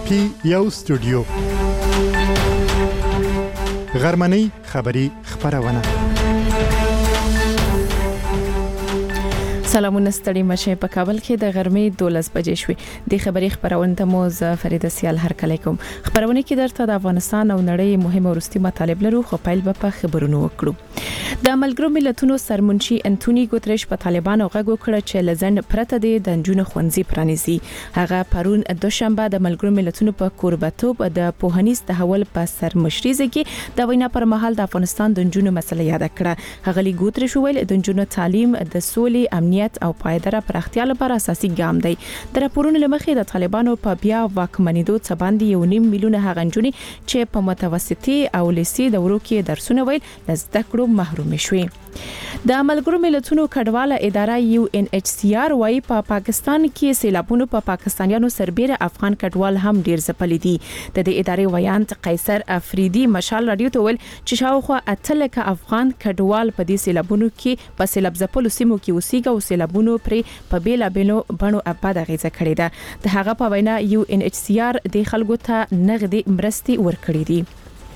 پی یو سټوډیو غرمنۍ خبری خبرونه. سلامونه ستړي مشه په کابل کې د غرمې 12 بجې شوې. د خبري خبرونه ته مو فرید سیال هر کله کوم. خبرونه کې درته د افغانستان او نړۍ مهمه ورستي مطالب لرو، خو پیل به په خبرونو وکړو. د ملګرو ملتونو سرمنشي انټونی ګوتریش په طالبانو غږ وکړ چې لزند پرته د جنونو خوندزي پرانیزي. هغه پرون دوشنبه د ملګرو ملتونو په کوربتوب د پوهنیز تحول په سرمشريزه کې د وینا پر مهال د افغانستان د جنونو مسله یاد کړه. هغه ګوتریش ویل د جنونو تعلیم د سولې، امنیت او پایداره پراختیا لپاره اساسي ګام دی. د راپورونو لمخې د طالبانو په بیا واکمنېدو څخه باندې 1.5 میلیونه هغه نجونې چې په متوسطي او لیسې دورو کې درسونه ویل زده کړو محروم شوي. د ملګرو ملتونو کډواله اداره UNHCR وايي په پاکستان کې سیلابونو په پاکستانیانو سربېره افغان کډوال هم ډیر ځپلي دي. د دې ادارې ویاند قیصر افریدي مشال رادیو ته ویل چې شاوخوا 8 افغان کډوال په دې سیلابونو کې په سیلاب ځپلو سیمو کې اوسېږي او سیلابونو پرې په بیلابیلو بڼو اباد غیزه کړې ده. د هغه په وینا UNHCR د خلکو ته نغدي مرستي ورکړې دي.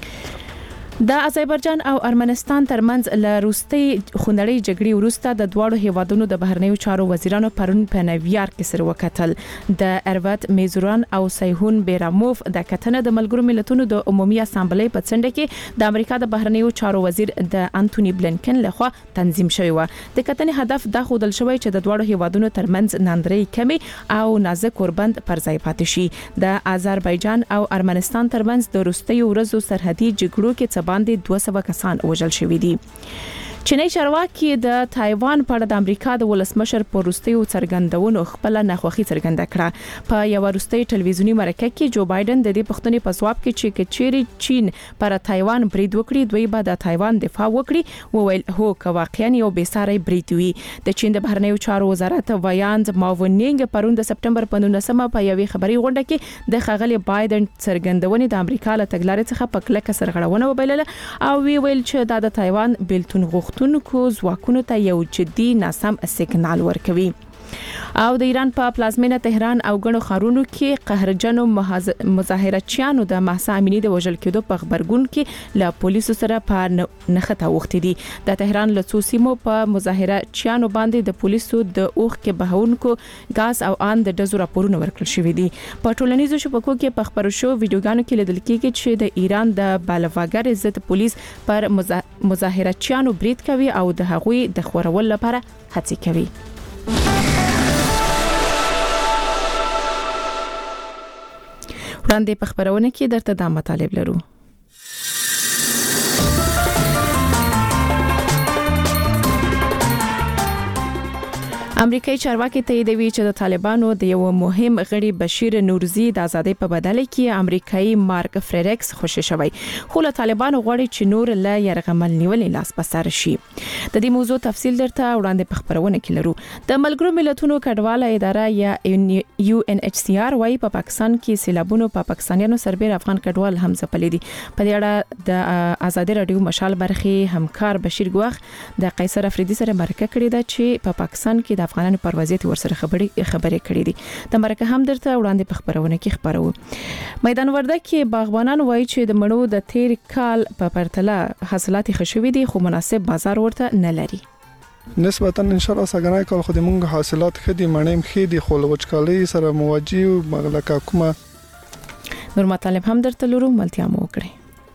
د آذربایجان او ارمنستان ترمنځ لروستي خونړۍ جګړې وروسته د دواړو هیوادونو د بهرنیو چارو وزیرانو پرون په نیویارک کې سره وکتل. د اروت میزوران او سیهون بیراموف د کتنه د ملګرو ملتونو د عمومي اسامبلې په څنډه کې د امریکا د بهرنیو چارو وزیر د انټونی بلنکن لخوا تنظیم شوی و. د کتنې هدف د خودل شوی چې د دواړو هیوادونو ترمنځ ناندري کمی او نازک وربند پر ځای پاتې شي. د آذربایجان او ارمنستان ترمنځ د روستي ورځو سرحدي جګړو کې باندې 200 کسان وژل شوي دي. چینی چارواکي د تایوان په اړه د امریکا د ولسمشر په وروستیو څرګندونو خپل ناخوښي څرګنده کړه. په یو وروستي ټلویزیونی مرکه کې جو بایدن د دې پښتنې په ځواب کې چې کچيري چین پر تایوان برید وکړي دوی به د تایوان دفاع وکړي. وویل هو که واقعا یو بیساري برید وي. د چین د بهرنیو چارو وزارت ویاند ماونینګ پرون د سپټمبر په 19مه په یوې خبري غونډه کې د خغلی بایدن څرګندونې د امریکا له تګلارې څخه په کلکه سرغړونه وبلله او ویل چې د تایوان بلتون غوښتونکو ځواکونو ته یو جدي ناسم سیګنال ورکوي. او د ایران په پلازمینه تهران او غنو خارونو کې قهرجنو مظاهرچیانو د مهسا امینی د وژل کېدو په خبرګون کې له پولیسو سره په نښته وختي دي. د تهران له څوسیمو په مظاهرچیانو باندې د پولیسو د اوخ کې بهونکو غاز او ان د دزو راپورونه ورکړل شوې دي. په ټولنیزو شبکو کې په خبرو شو ویډیوګانو کې لیدل کېږي چې د ایران د بالواګر ضد پولیس پر مظاهرچیانو برید کوي او د هغوی د خورول لپاره هڅې کوي. وړاندې په خبرونه کې درته دا مطالب لرو. امریکایي چارواکي تاییدوي چې د طالبانو د یو مهم غړي بشیر نورزي د ازادۍ په بدله کې امریکایي مارک فریډکس خوشی شوی، خو له طالبانو غواړي چې نور له يرغمل نیولې لاس په سر شي. د دې موضوع تفصیل درته وړاندې په خبرونه کې لرو. د ملګرو ملتونو کډواله اداره یا UNHCR وايي په پاکستان کې سیلابونو په پاکستانیانو سربېره افغان کډوال هم ځپلي دي. په دې اړه د ازادي رادیو مشال برخي همکار بشیر ګوخ د قیصر افریدي سره مرکه کړې ده چې په پاکستان کې د افغانانو پر وضعیت ورسره خبرې کړې دي. د مرکه هم درته وړاندې په خبرونه کې خبرو. میدان وردګ کې باغبانان وایي چې د مڼو د تیر کال په پرتله حاصلات ښه دي خو مناسب بازار ورته نه لري. نسبتا ان شاء الله څنګه کول خو د مونږ حاصلات خدي مڼې مخې دي خو وچکالۍ سره مواجه او مغلقه کومه نور مطالب هم درته لرو. ملتیا مو وکړي.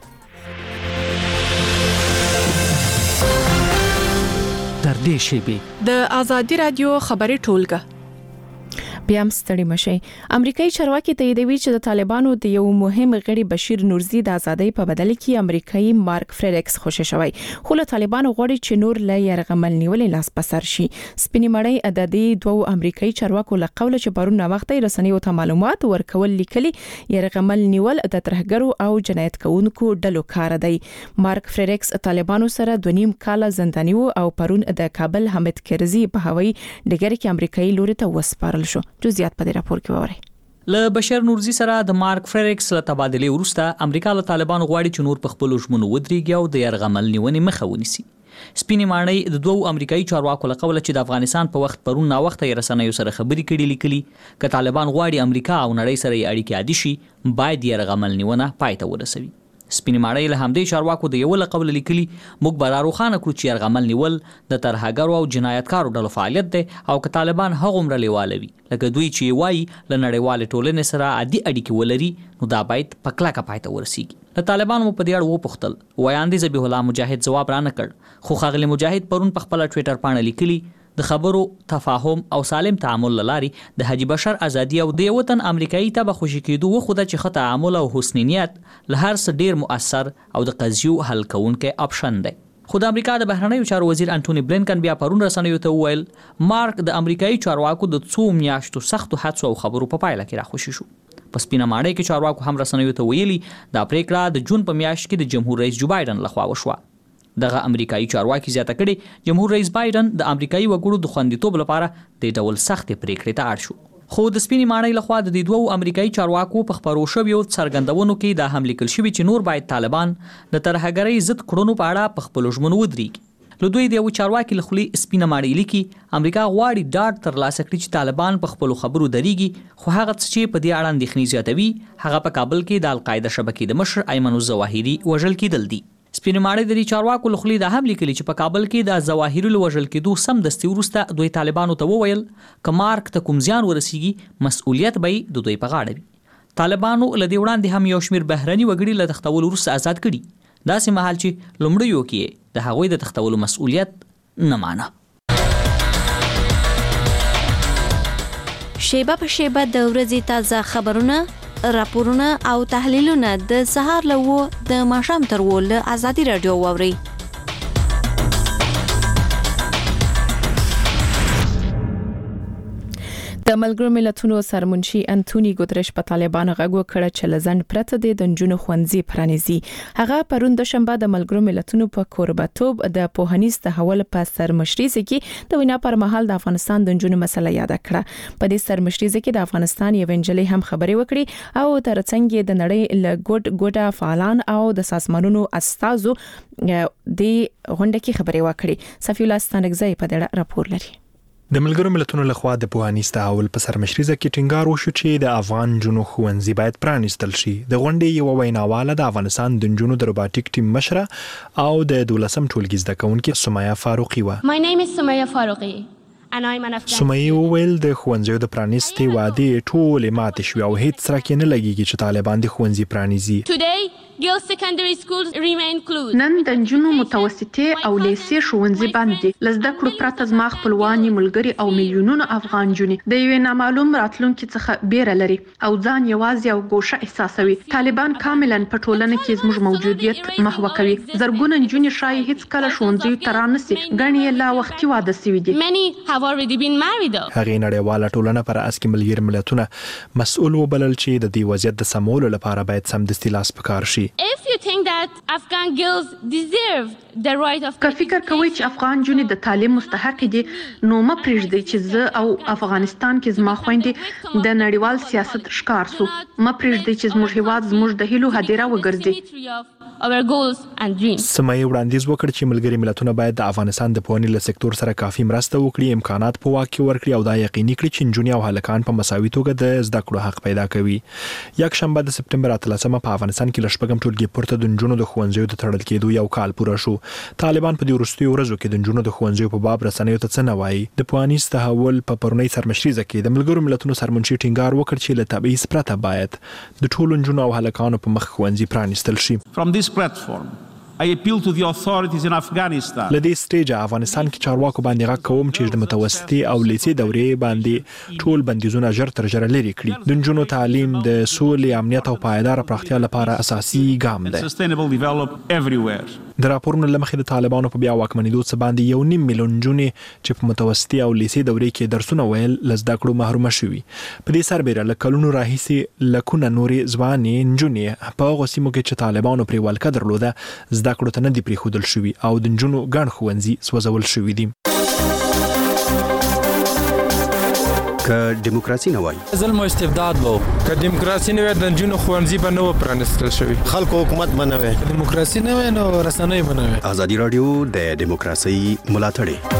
در دې شیبه د ازادي رادیو خبري ټولګه بیا هم ستړي مشي. امریکایي چارواکي تاییدوي چې د طالبانو د یو مهم غړي بشیر نورزي د ازادۍ په بدله کې امریکایي مارک فریډکس خوشی شوی، خو له طالبانو غواړي چې نور له يرغمل نیولې لاس په سر شي. سپینې مړۍ د دې دوه امریکایي چارواکو له قوله چې پرون وخت رسنیو ته معلومات ورکول لیکلي يرغمل نیول د ترهګرو او جنایت کوونکو ډلو کار دی. مارک فریډکس طالبانو سره 2.5 کال زنداني وو او پرون د کابل حمید کرزي په هوایي ډګر کې امریکایي لوري ته وسپارل شو. جزئیات په دې راپور کې وره. له بشیر نورزي سره د مارک فریډکس له تبادلې وروسته امریکا له طالبانو غواړي چې نور په خپل ژمنو ودرېږي او د يرغمل نیونې مخه ونیسي. سپینې ماڼۍ د دوو امریکایي چارواکو له قوله چې د افغانستان په وخت پرون نا وخت یې رسنیو سره خبرې کړي لیکلي ک طالبان غواړي امریکا او نړۍ سره یې اړیکې عادي شي باید یې رغمل نیونه پای ته ورسوي. سپینې ماڼۍ له همدې چارواکو د یو له قوله لیکلي موږ به راروښانه کړو چې یرغمل نیول د ترهګرو او جنایتکارو ډلو فعالیت دی او که طالبان هغومره لیواله وي لکه دوی چې وایي له نړیوالې ټولنې سره عادي اړیکې ولري نو دا باید په کلکه پای ته ورسیږي. له طالبانو مو په دې اړه وپوښتل. ویاندې ذبیح الله مجاهد ځواب رانه کړ خو ښاغلی مجاهد پرون په خپله ټویټر پاڼه لیکلي د خبرو تفاهم او سالم تعامل لاري د حاجی بشر ازادي او د وطن امریکایي ته به خوشی کېدو وخوده چې خطا تعامل او حسن نیت له هر څه ډیر مؤثر او د قضیو حل کوونکی اپشن دی. خو د امریکا د بهرنیو چارو وزیر انټونی بلینکن بیا پرون رسنیو ته وویل مارک د امریکایي چارواکو د څو میاشتو سختو هڅو او خبرو په پایله کې راخوشي شو. په سپینه ماڼۍ کې چارواکو هم رسنیو ته ویلي دا پریکړه د جون په میاشت کې د جمهور رئیس جو بایدن لخوا وشوه. دغه امریکایي چارواکي زیاته کړي جمهور رئیس بایدن د امریکایي وګړو د خوندیتوب لپاره د ډول سختې پریکړې ته اړ شو. خو د سپینې ماڼۍ لخوا د دوو امریکایي چارواکو په خبرو شویو څرګندونو کې دا هم لیکل شوي چې نور باید طالبان د ترهګرۍ ضد کړنو په اړه په خپلو ژمنو ودرېږي. له دوی د یو چارواکي له خولې سپینه ماڼۍ لیکي امریکا غواړي ډاډ ترلاسه کړي چې طالبان په خپلو خبرو درېږي خو هغه څه چې په دې اړه اندېښنې زیاتوي هغه په کابل کې د القاعده شبکې د مشر ایمن الظواهري وژل کېدل دي. سپینې ماڼۍ د دې چارواکو له خولې دا هم لیکلي چې په کابل کې د ظواهري له وژل کېدو سمدستي وروسته دوی طالبانو ته وویل که مارک ته کوم زیان ورسیږي مسؤلیت به یې د دوی په غاړه وي. طالبانو له دې وړاندې هم یو شمېر بهرني وګړي له تښتولو وروسته آزاد کړي داسې مهال چې لومړیو کې د هغوی د تښتولو مسؤلیت نه مانه. شیبه په شیبه د ورځې تازه خبرونه راپورونه او تحلیلونه د سهار له 9 د ماښام تر 10 له آزادي رادیو واوري. د ملګرو ملتونو سرمنشي انټونی ګوتریش په طالبانو غږ وکړ چې لزند پرته د نجونو ښوونځي پرانیزي. هغه پرون د شنبه د ملګرو ملتونو په کوربتوب د پوهنیز تحول په سرمشري کې د وینا پر مهال د افغانستان د نجونو مسله یاد کړه. په دې سرمشري کې د افغانستان یو انجلۍ هم خبرې وکړي او ترڅنګ د نړۍ له ګډ فعالان او د سازمانونو استازو د غونډه کې خبرې وکړي. صفی الله ستانګزی په دې راپور لري. د ملګرو ملتونو لخوا د پوهنیز تحول په سرمشري کې ټینګار وشو چې د افغان جنو ښوونځي باید پرانیستل شي. د غونډې یو ویناواله د افغانستان د جنو د روباټیک ټیم مشره او د 12م ټولګي زده کوونکې سمیه فاروقي و. My name is Sumaya Faruqi. سمیه وویل د ښوونځیو د پرانیستي وعدې ټولې ماتې شوې او هیڅ څرک نه لګیږي چې طالبان د ښوونځي پرانیزي. Girls secondary schools remain closed. نن د نجونو متوسطې او لیسې ښوونځي بند دي. لزده کړو پرته زما خپلوانې ملګري او میلیونونو افغان جونې د یوې نامعلوم راتلونکي څخه بیره لري او ځان یوازې او ګوشه احساسوي. طالبان کاملا په ټولنه کې زموږ موجودیت محو کوي. زرګونه نجونې شایي هیڅ کله ښوونځیو ته رانسي. ګڼې یې لا وختي واده سوي دي. Many have already been married. هغې نړیواله ټولنه پر اس کې ملګري ملتونه مسؤل وبلل چې د دې وضعیت د سمولو لپاره باید سمدستي لاس په کار شي. If you think that Afghan girls deserve the right of که فکر کوي چې افغان جونې د تعلیم مستحق دي نو ما پرېږدئ چې زه او افغانستان کې زما خويندې د نړیوال سیاست ښکار سو. ما پرېږدئ چې زموږ هیواد زموږ د هیلو هدیره وګرځي. our goals and dreams. سمیه وړاندیز وکړ چې ملګري ملتونه باید د افغانستان د پوهنې له سکتور سره کافي مرسته وکړي، امکانات په واک کې ورکړي او دا یقیني کړي چې نجونې او هلکان په مساوي توګه د زده کړو حق پیدا کوي. یک شنبه د سپتمبر 13 په افغانستان کې له شپږم ټولګي پورته د نجونو د ښوونځیو د تړل کېدو یو کال پوره شو. طالبان په دې وروستیو ورځو کې د نجونو د ښوونځیو په باب رسنیو ته څه نه وایي. د پوهنیز تحول په پرونی سرمشریزه کې د ملګرو ملتونو سرمنشي ټینګار وکړ چې له تبعیض پرته باید د ټولو نجونو او هلکانو په مخ ښوونځي پرانیستل شي. From this platform I appeal to the authorities in Afghanistan. لدې سټیجه افغانستان کې چارواکو باندې غږ کوم چې د متوسطي او لیسې دورې باندې ټول بندیزونه ژر تر ژره لري کړي. د نجونو تعلیم د سولې، امنیت او پایدار پراختیا لپاره اساسي ګام دی. Sustainable development everywhere. د راپورونو لمخې د طالبانو په بیا واکمنېدو څخه باندې 1.5 میلیون نجونې چې په متوسطي او لیسې دورې کې درسونه ویل لزده کړو محرومه شوي. په دې سربېره له کلونو راهیسې لکونه نورې ځوانې نجونې په هغو سیمو کې چې طالبانو پرې ولکه درلوده زده کړو ته نه دي پرېښودل شوي او د نجونو ګڼ ښوونځي سوځول شوي دي. که دیموکراسي نه وای ظلم او استبداد وو که دیموکراسي نه وای د جنو خوانزي په نو پرانستل شوی خلکو حکومت بنوي دیموکراسي نه وای نو رسنۍ بنوي ازادي رادیو د دیموکراسي ملاتړ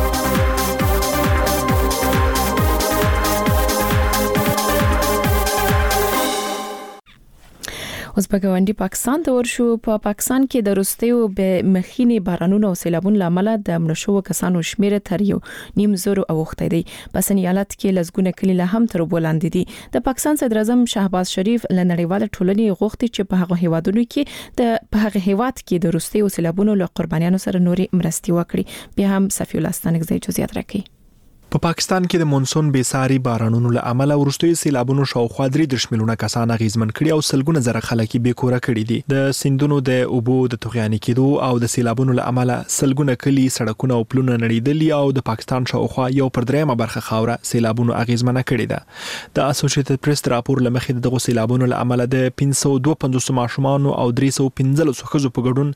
اوس په ګاونډي پاکستان ته ورشو. په پاکستان کې د وروستیو به مخینی بارانونو او سیلابونو لامل د مړو شوو کسانو شمېر تر 1.5 اوخته دی. په سن ایالت کې لزګونه کلی له هم تر بولاندې دي. د پاکستان صدر اعظم شهباز شریف له نړیوال ټولنې غوښتي چې په هغه هیوادونو کې په هغه هیواد کې د وروستیو سیلابونو له قربانیانو سره نوري مرستي وکړي. بیا هم صفی الله ستانکزی جزئیات راکړي. په پاکستان کې د مونسون بېساري بارانونو له امله وروستي سیلابونو شاوخوا 3 ملیونه کسان اغیزمن کړي او سلګونه زره خلک بې کوره کړي دي. د سیندونو د اوبو د توغیاني کېدو او د سیلابونو له امله سلګونه کلي سړکونه او پلونه نړیدلي او د پاکستان شاوخوا 1/3 برخه خاوره سیلابونو اغیزمن کړي ده. د اسوسییټډ پریس راپور لمخې دغه سیلابونو له امله د 552 ماشومان او 315 ښځو په ګډون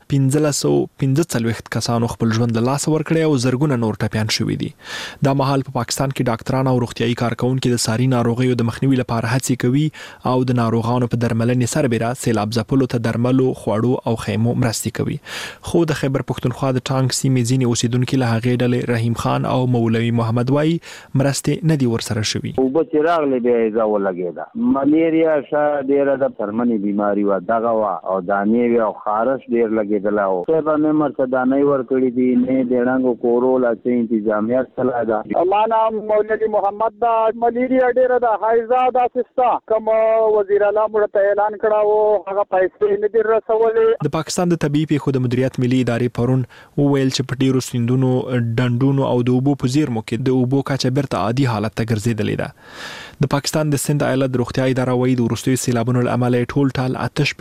1545 کسانو خپل ژوند له لاسه ورکړي او زرګونه نور ټپيان شوي دي. دا مهال په پاکستان کې ډاکټران او روغتيایي کارکونکو د ساري ناروغیو د مخنیوي لپاره هڅې کوي او د ناروغانو په درملنې سربېره سیلاب ځپلو ته درملو، خوړو او خیمو مرستې کوي. خو د خیبر پښتونخوا د ټانک سیمې ځینې اوسیدونکو له هغې ډلې رحیم خان او مولوي محمد وای مرستې نه دي ورسره شوي. او به چراغ له بیا ځاو لګیدا ملیریا شه ډیره د پرمنی بیماری و دغه وا او دانې او خارش ډیر لګیدل او څه به مرته دانې ور کړی دي نه ډېرانګو کورول چې انتظامیات چلا دا. معنا مولوی محمد دا ملیریا ډیره د حایزه د اسستا کوم وزیر اعلی مړه اعلان کړه هغه پیسې نه دي رسولې. د پاکستان د طبي پیښو د مدیریت ملي ادارې پرون وویل چې په ډیرو سیندونو، ډنډونو او د اوبو په زیرمو کې د اوبو کچه بیرته عادي حالت ته ګرځېدلې ده. د پاکستان د سند ایالت روغتیا اداره وايي د وروستي سیلابونو له امله ټول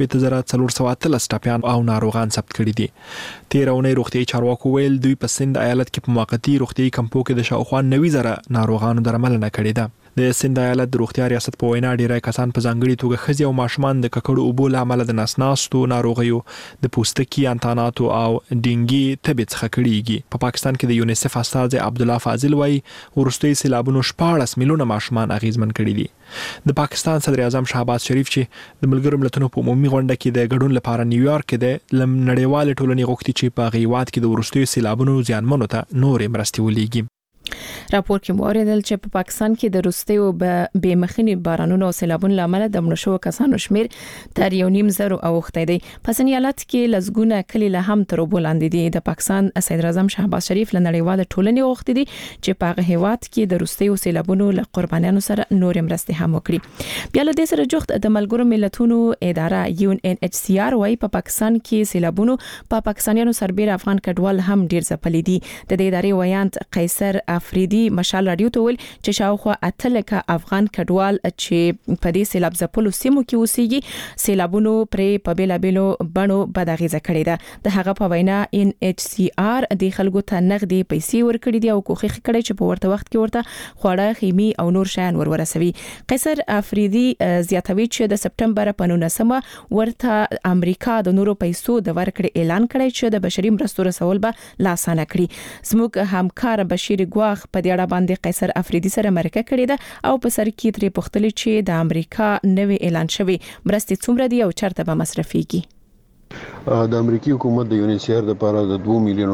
84,413 ټپيان او ناروغان ثبت کړي دي. 13 روغتيایي چارواکو ویل دوی په سند ایالت کې په موقتی روغتيایي کمپو کې د شاوخوا 90,000 ناروغانو درملنه کړې ده. د سند ایالت روغتیا ریاست په وینا ډیری کسان په ځانګړي توګه خزي او ماشومان د ککړو اوبو له امله د نسناستو ناروغیو، د پوستکي انتاناتو او ډینګي تبې څخه کړيږي. په پاکستان کې د یونیسف استاد عبد الله فاضل وایي ورستي سیلابونو 14 میلیونه ماشومان اغیزمن کړي دي. د پاکستان صدر اعظم شهباز شریف چې د ملګرو ملتونو په عمومي غونډه کې د ګډون لپاره نیویارک کې د نړیوال ټولنې غوښتي چې په غیوات کې د ورستي سیلابونو زیانمنو ته نورې مرستې ولېږي. راپور کې موریدل چې په پاکستان کې د وروستیو به مخینی بارانونو او سیلابونو لامل د مړو شوو کسانو شمیر تر 1.5 اوخته دی. په سن ایالت کې لزګونه کلی له هم تر بولاندې دي. د پاکستان صدر اعظم شهباز شریف له نړیوال ټولنې غوښتي دي چې په هغه هیواد کې د وروستیو سیلابونو له قربانیانو سره نور مرستې هم وکړي. بیا له دې سره جوخت د ملګرو ملتونو اداره UNHCR وايي په پاکستان کې سیلابونو په پاکستانیانو سربېره افغان کډوال هم ډیر ځپلي دي. د دې ادارې ویاند قیصر افریدي مشال رادیو ته ویل چې شاوخوا 8 افغان کډوال چې په دې سیلاب ځپلو سیمو کې اوسېږي سیلابونو پرې په بیلابیلو بڼو بداغیزه کړې ده. د هغه په وینا NHCR د خلکو ته نغدي پیسې ورکړي دي او کوښښ کړي چې په ورته وخت کې ورته خوړه، خیمي او نور شیان ورسوي. قیصر افریدي زیاتوي چې د سپټمبر په 19 ورته امریکا د نورو پیسو د ورکړې اعلان کړی چې د بشري مرستو رسول به لاسانه کړي. زموږ همکار بشیر ګواخ په دې اړه باندې قیصر افریدي سره مرکه کړې ده او په سر کې ترې پوښتنه چې د امریکا نوې اعلان شوی مرستې څومره دي او چیرته به مصرفيږي. د امریکای حکومت د یونیسیر لپاره د $2 میلیون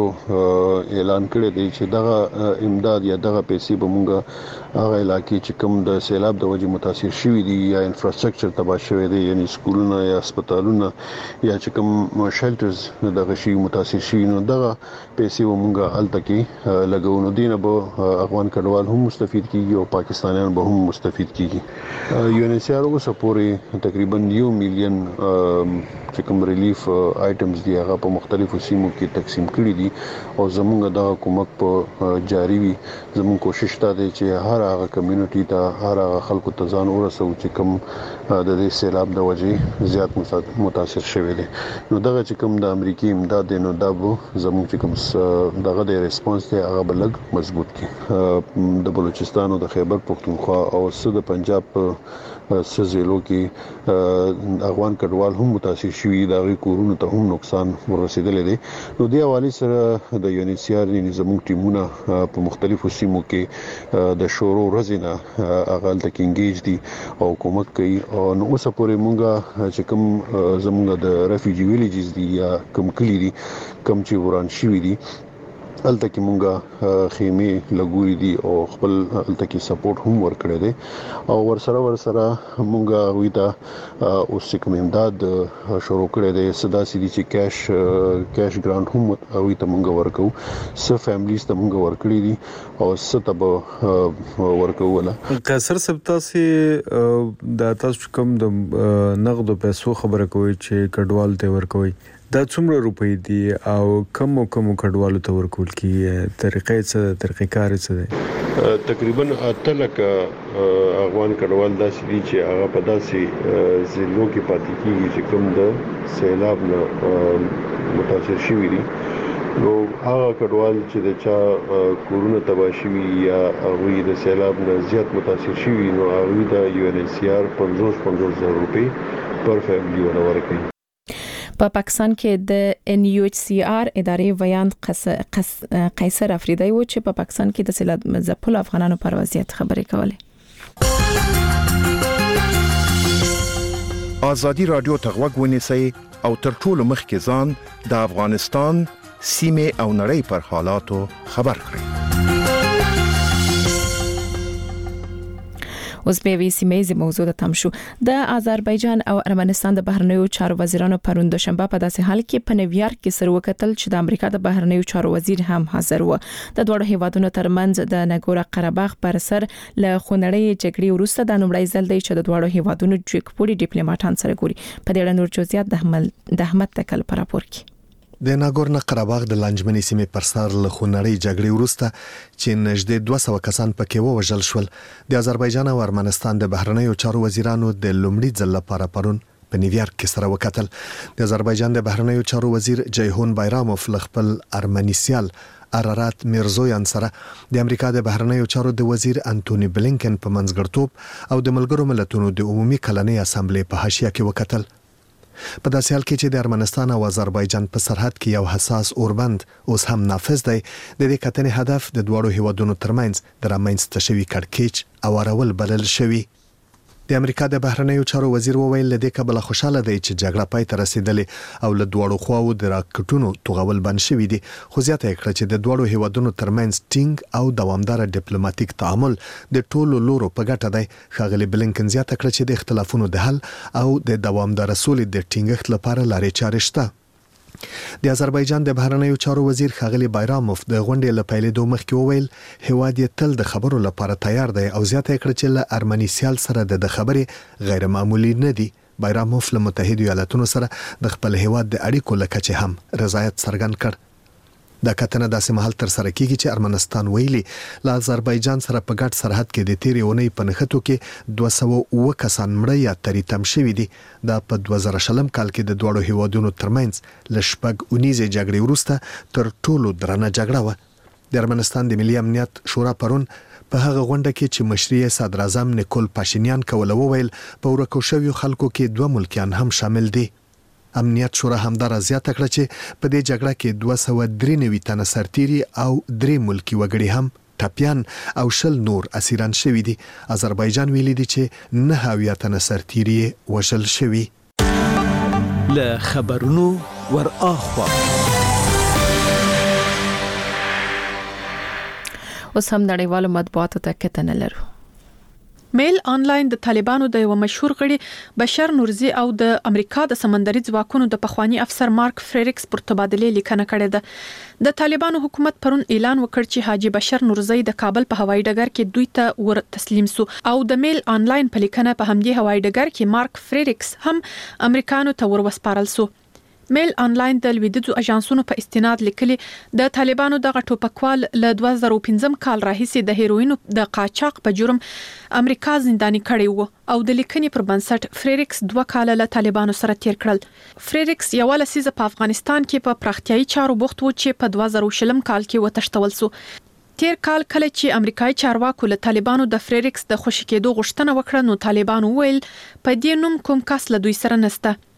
اعلان کړی دی چې دغه امداد یا دغه پیسې به مونږه هغه علاقې چې کوم د سیلاب د وجې متاثر شوي دي یا انفراستراکچر تباه شوی دی یعنی سکولونه یا هسپتالونه یا چې کوم شیلټرز دغه شي متاثر شوي نو دغه پیسې به مونږه هلته کې لګو. دینه به افغان کډوال هم مستفید کیږي او پاکستانیان به هم مستفید کیږي. یونیسیر اوسه پورې تقریبا 1 میلیون چې کوم ریلیف آیټمز دی هغه په مختلفو سیمو کې تقسیم کړي دي او زمونږ د حکومت په جاری وي. زموږ کوشش ته دی چې هر هغه کمیونټي ته هر هغه خلکو ته ځان ورسو چې کوم د دې سیلاب د وجې زیات متاثر شوی دي. نو دغه چې کوم د امریکای امداد دی نو دا به زموږ چې کوم دغه د ریسپانس دی هغه بلګ مضبوط کړي. د بلوچستان او د خیبر پښتونخوا او د پنجاب سزیلو کې افغان کډوال هم متاثر شوي دغه کورونو ته هم نقصان ورسېدلی دی. نو د حواله سره د UNHCR زموږ ټیمونه په مختلفو سیمو کې د شورو ورځې نه هغه دلته انګیج دي او کومک کوي. نو اوسه پورې مونږه چې کوم زموږ د ریفیوجی ویلیجز دي یا کوم کلی دي کوم چې وران شوي دي الته کې مونږه خیمه لګوري دي او خپل الته کې سپورټ هم ورکړی دی او ورسره مونږه ویدا اوس کوم امداد شروع کړی دی صدا سړي چې کیش ګرانټ هم ویته مونږه ورکو څه فیملیز ته مونږه ورکړي دي او څه ته ورکو ولا کسر سبتاسي د تاسو کوم د نقد پیسو خبره کوي چې کډوال ته ورکوي دا څومره روپۍ دي او کوم کډوالو ته ورکول کی طریقې کار څه دی؟ تقریبا 8 لک افغان کډوال داسې دي چې هغه په داسې ځینو کې پاتې کیږي چې کوم د سیلاب نه متاثر شوي دي. نو هغه کډوال چې د چا کورونه تباه شوي یا هغه د سیلاب نه زیات متاثر شوي نو هغه د UNHCR 50,000 روپۍ پر فیملی ورکوي. په پاکستان کې د NUHCR ادارې ویان قیصر افریدی و چې په پاکستان کې د سیلاب ځپلو افغانانو پر وضعیت خبرې کولې. ازادي رادیو ته غوږ ونیسئ او تر ټولو مخکې ځان د افغانستان سیمه او نړۍ پر حالاتو خبر کړئ. اوس به وی سیمه موضوع ته تم شو. د آذربایجان او ارمنستان د بهرنیو چارو وزیرانو پرون دوشنبه په داسې حال کې په نیویارک کې سره وکتل چې د امریکا د بهرنیو چارو وزیر هم حاضر و. د دوه هیوادونو ترمنځ د نګورا قرهباغ پر سر له خونړۍ جګړې وروسته د نومړی ځل دی چې د دوه هیوادونو جګپوړي ډیپلوماټان سره ګوري. په دې اړه نور جزئیات د احمد تکل پر راپور کې. د ناګورنو قرهباغ د لانجمنې سیمې پر سر له خونړۍ جګړې وروسته چې نږدې 200 کسان پکې ووژل شول د آذربایجان او ارمنستان د بهرنیو چارو وزیرانو د لومړي ځل لپاره پرون په نیویارک کې سره وکتل. د آذربایجان د بهرنیو چارو وزیر جیهون بایراموف خپل ارمني سیال ارارات میرزویان سره د امریکا د بهرنیو چارو د وزیر انټونی بلینکن په منځګړتوب او د ملګرو ملتونو د عمومي کلنۍ اسامبلې په حاشیه کې وکتل. په داسې حال کې چې د ارمنستان او آذربایجان په سرحد کې یو حساس اوربند اوس هم نافذ دی، د دې کتنې هدف د دوه هیوادونو ترمنځ د رامنځته شوي کړکېچ او اړول بلل شوی. د امریکا د بهرنیو چارو وزیر وویل له دې کبله خوشاله دی چې جګړه پای ته رسیدلې او له دوه خواو د راکټونو توغول بند شوی دي، خو زیاته کړه چې د دوه هیوادونو ترمنځ ټینګ او دوامدار ډیپلوماټیک تعامل د ټولو لورو په ګټه دی. ښاغلي بلینکن زیاته کړه چې د اختلافونو د حل او د دوامدار سولې د ټینګښت لپاره لارې چارې شته. د آذربایجان د بهرنیو چارو وزیر ښاغلي بایراموف د غونډې له پیلېدو مخکې وویل هیواد یې تل د خبرو لپاره تیار دی او زیاته کړه چې له ارمني سیال سره د خبرې غیر معمولی نه دي. بایراموف له متحده ایالاتونو سره د خپل هیواد د اړیکو لکه چې هم رضایت څرګند کړ. دا کتنه داسې مهال تر سره کیږي چې ارمنستان ویلي له آذربایجان سره په ګډ سرحد کې د تیرې اونۍ په نښتو کې 209 کسان مړه یا تریتم شوي دي. دا په 2020 کال کې د دوه هیوادونو ترمنځ له شپږ اونیزې جګړې وروسته تر ټولو درنه جګړه وه. د ارمنستان د ملي امنیت شورا پرون په هغه غونډه کې چې مشري صدر اعظم نیکول پاشینیان کوله وویل په ورکو شویو خلکو کې 2 ملکیان هم شامل دي. امنیت شورا همدار زیاته کړه چې په دې جګړه کې 293 تنه سرتیري او 3 ملکی وګړي هم ټپيان او 10 نور اسیران شوي دي. آذربایجان ویلي دي چې 9 تنه سرتیري وژل شوي. له خبرونو ور اخوا اوس هم نړیوالو مطبوعاتو ته کتنه لرو. میل آنلاین د طالبانو د یو مشهور غړي بشر نورزي او د امریکا د سمندري ځواکونو د پخوانی افسر مارک فریکس پر تبادله لیکنه کړې ده. د طالبانو حکومت پرون اعلان وکړ چې حاجی بشر نورزي د کابل په هوایي ډګر کې دوی ته ور تسلیم سو او د میل آنلاین په لیکنه په همدې هوایي ډګر کې مارک فریکس هم امریکانو ته ور وسپارل سو. میل آنلاین د لویدیځو اژانسونو په استناد لیکلي د طالبانو دغه ټوپکوال له 2015 کال راهیسې د هیروینو د قاچاق په جرم امریکا زنداني کړی وو او د لیکنې پر بنسټ فریکس 2 کال له طالبانو سره تیر کړل. فریکس یو لسیزه په افغانستان کې په پراختیايي چارو بوخت و چې په 2020 کال کې وتښتول سو. تیر کال کله چې امریکایي چارواکو له طالبانو د فریکس د خوشی کېدو غوښتنه وکړه نو طالبانو ویل په دې نوم کوم کس له دوی سره نشته.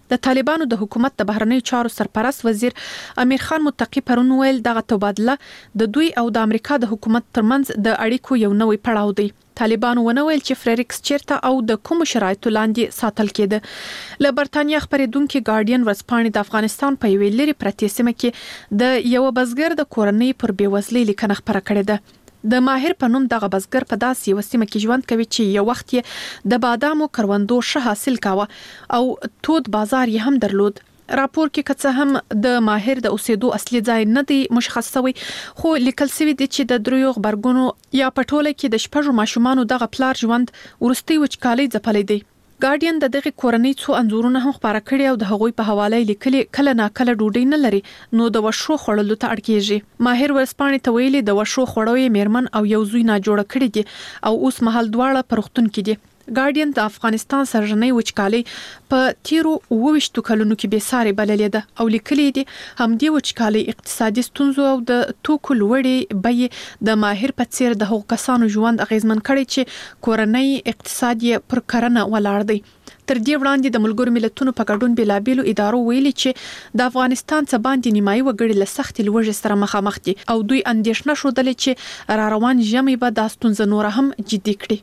د طالبانو د حکومت د بهرنی چارو سرپرست وزیر امیر خان متقی پرون ویل دغه تبادله د دوی او د امریکا د حکومت ترمنځ د اړیکو یو نوې پړاو دی. طالبانو ونویل چې فریریکس چیرته او د کوم شرایطو لاندې ساتل کېده. له برتانیا خبرېدونکو ګارډین ورځپاڼې د افغانستان په یوې لري پرتې سیمه کې د یو بزګر د کورنۍ پر بیوزلۍ لیکنه خبره کړې ده. د ماهر په نوم دغه بزګر په داسې یو سیمه کې ژوند کوي چې یو وخت یې د بادامو کروندو ښه حاصل کاوه او تود بازار یې هم درلود. راپور کې کڅه هم د ماهر د اوسېدو اصلي ځای نه دی مشخص شوی، خو لیکل شوی دی چې د دریو خبرګونو یا پټوله کې د شپږو ماشومانو دغه پلار ژوند ورستي وچکالۍ ځپلې دی. ګارډین د دغه کورنۍ څو انځورونه هم خبره کړي او د هغوی په حواله لیکلي کله نا کله ډوډۍ نه لري نو د وشو خړلو ته اړ کیږي. ماهر ورسپانې ته ویلي د وشو خړوي میرمن او یو زوی نه جوړ کړي دي او اوس مهال دواړه پرختون کې دي. ګارډین د افغانستان سرژنۍ وچکالۍ په تیرو 22 کلونو کې به ساري بللې ده او لیکلي دي همدې وچکالۍ اقتصادي ستونزو او د توکو لوړې بیې د ماهر په څیر د هغو کسانو ژوند اغیزمن کړي چې کورنۍ اقتصاد یې پر کرنه ولاړ دی. تر دې وړاندې د ملګرو ملتونو په ګډون بلابلو ادارو ویلي چې د افغانستان څخه باندې نیمایي وګړي له سخت لوږې سره مخامخ دي او دوی اندېښنه شودلې چې را روان ژمي به د ستونزې نور هم جدي کړي.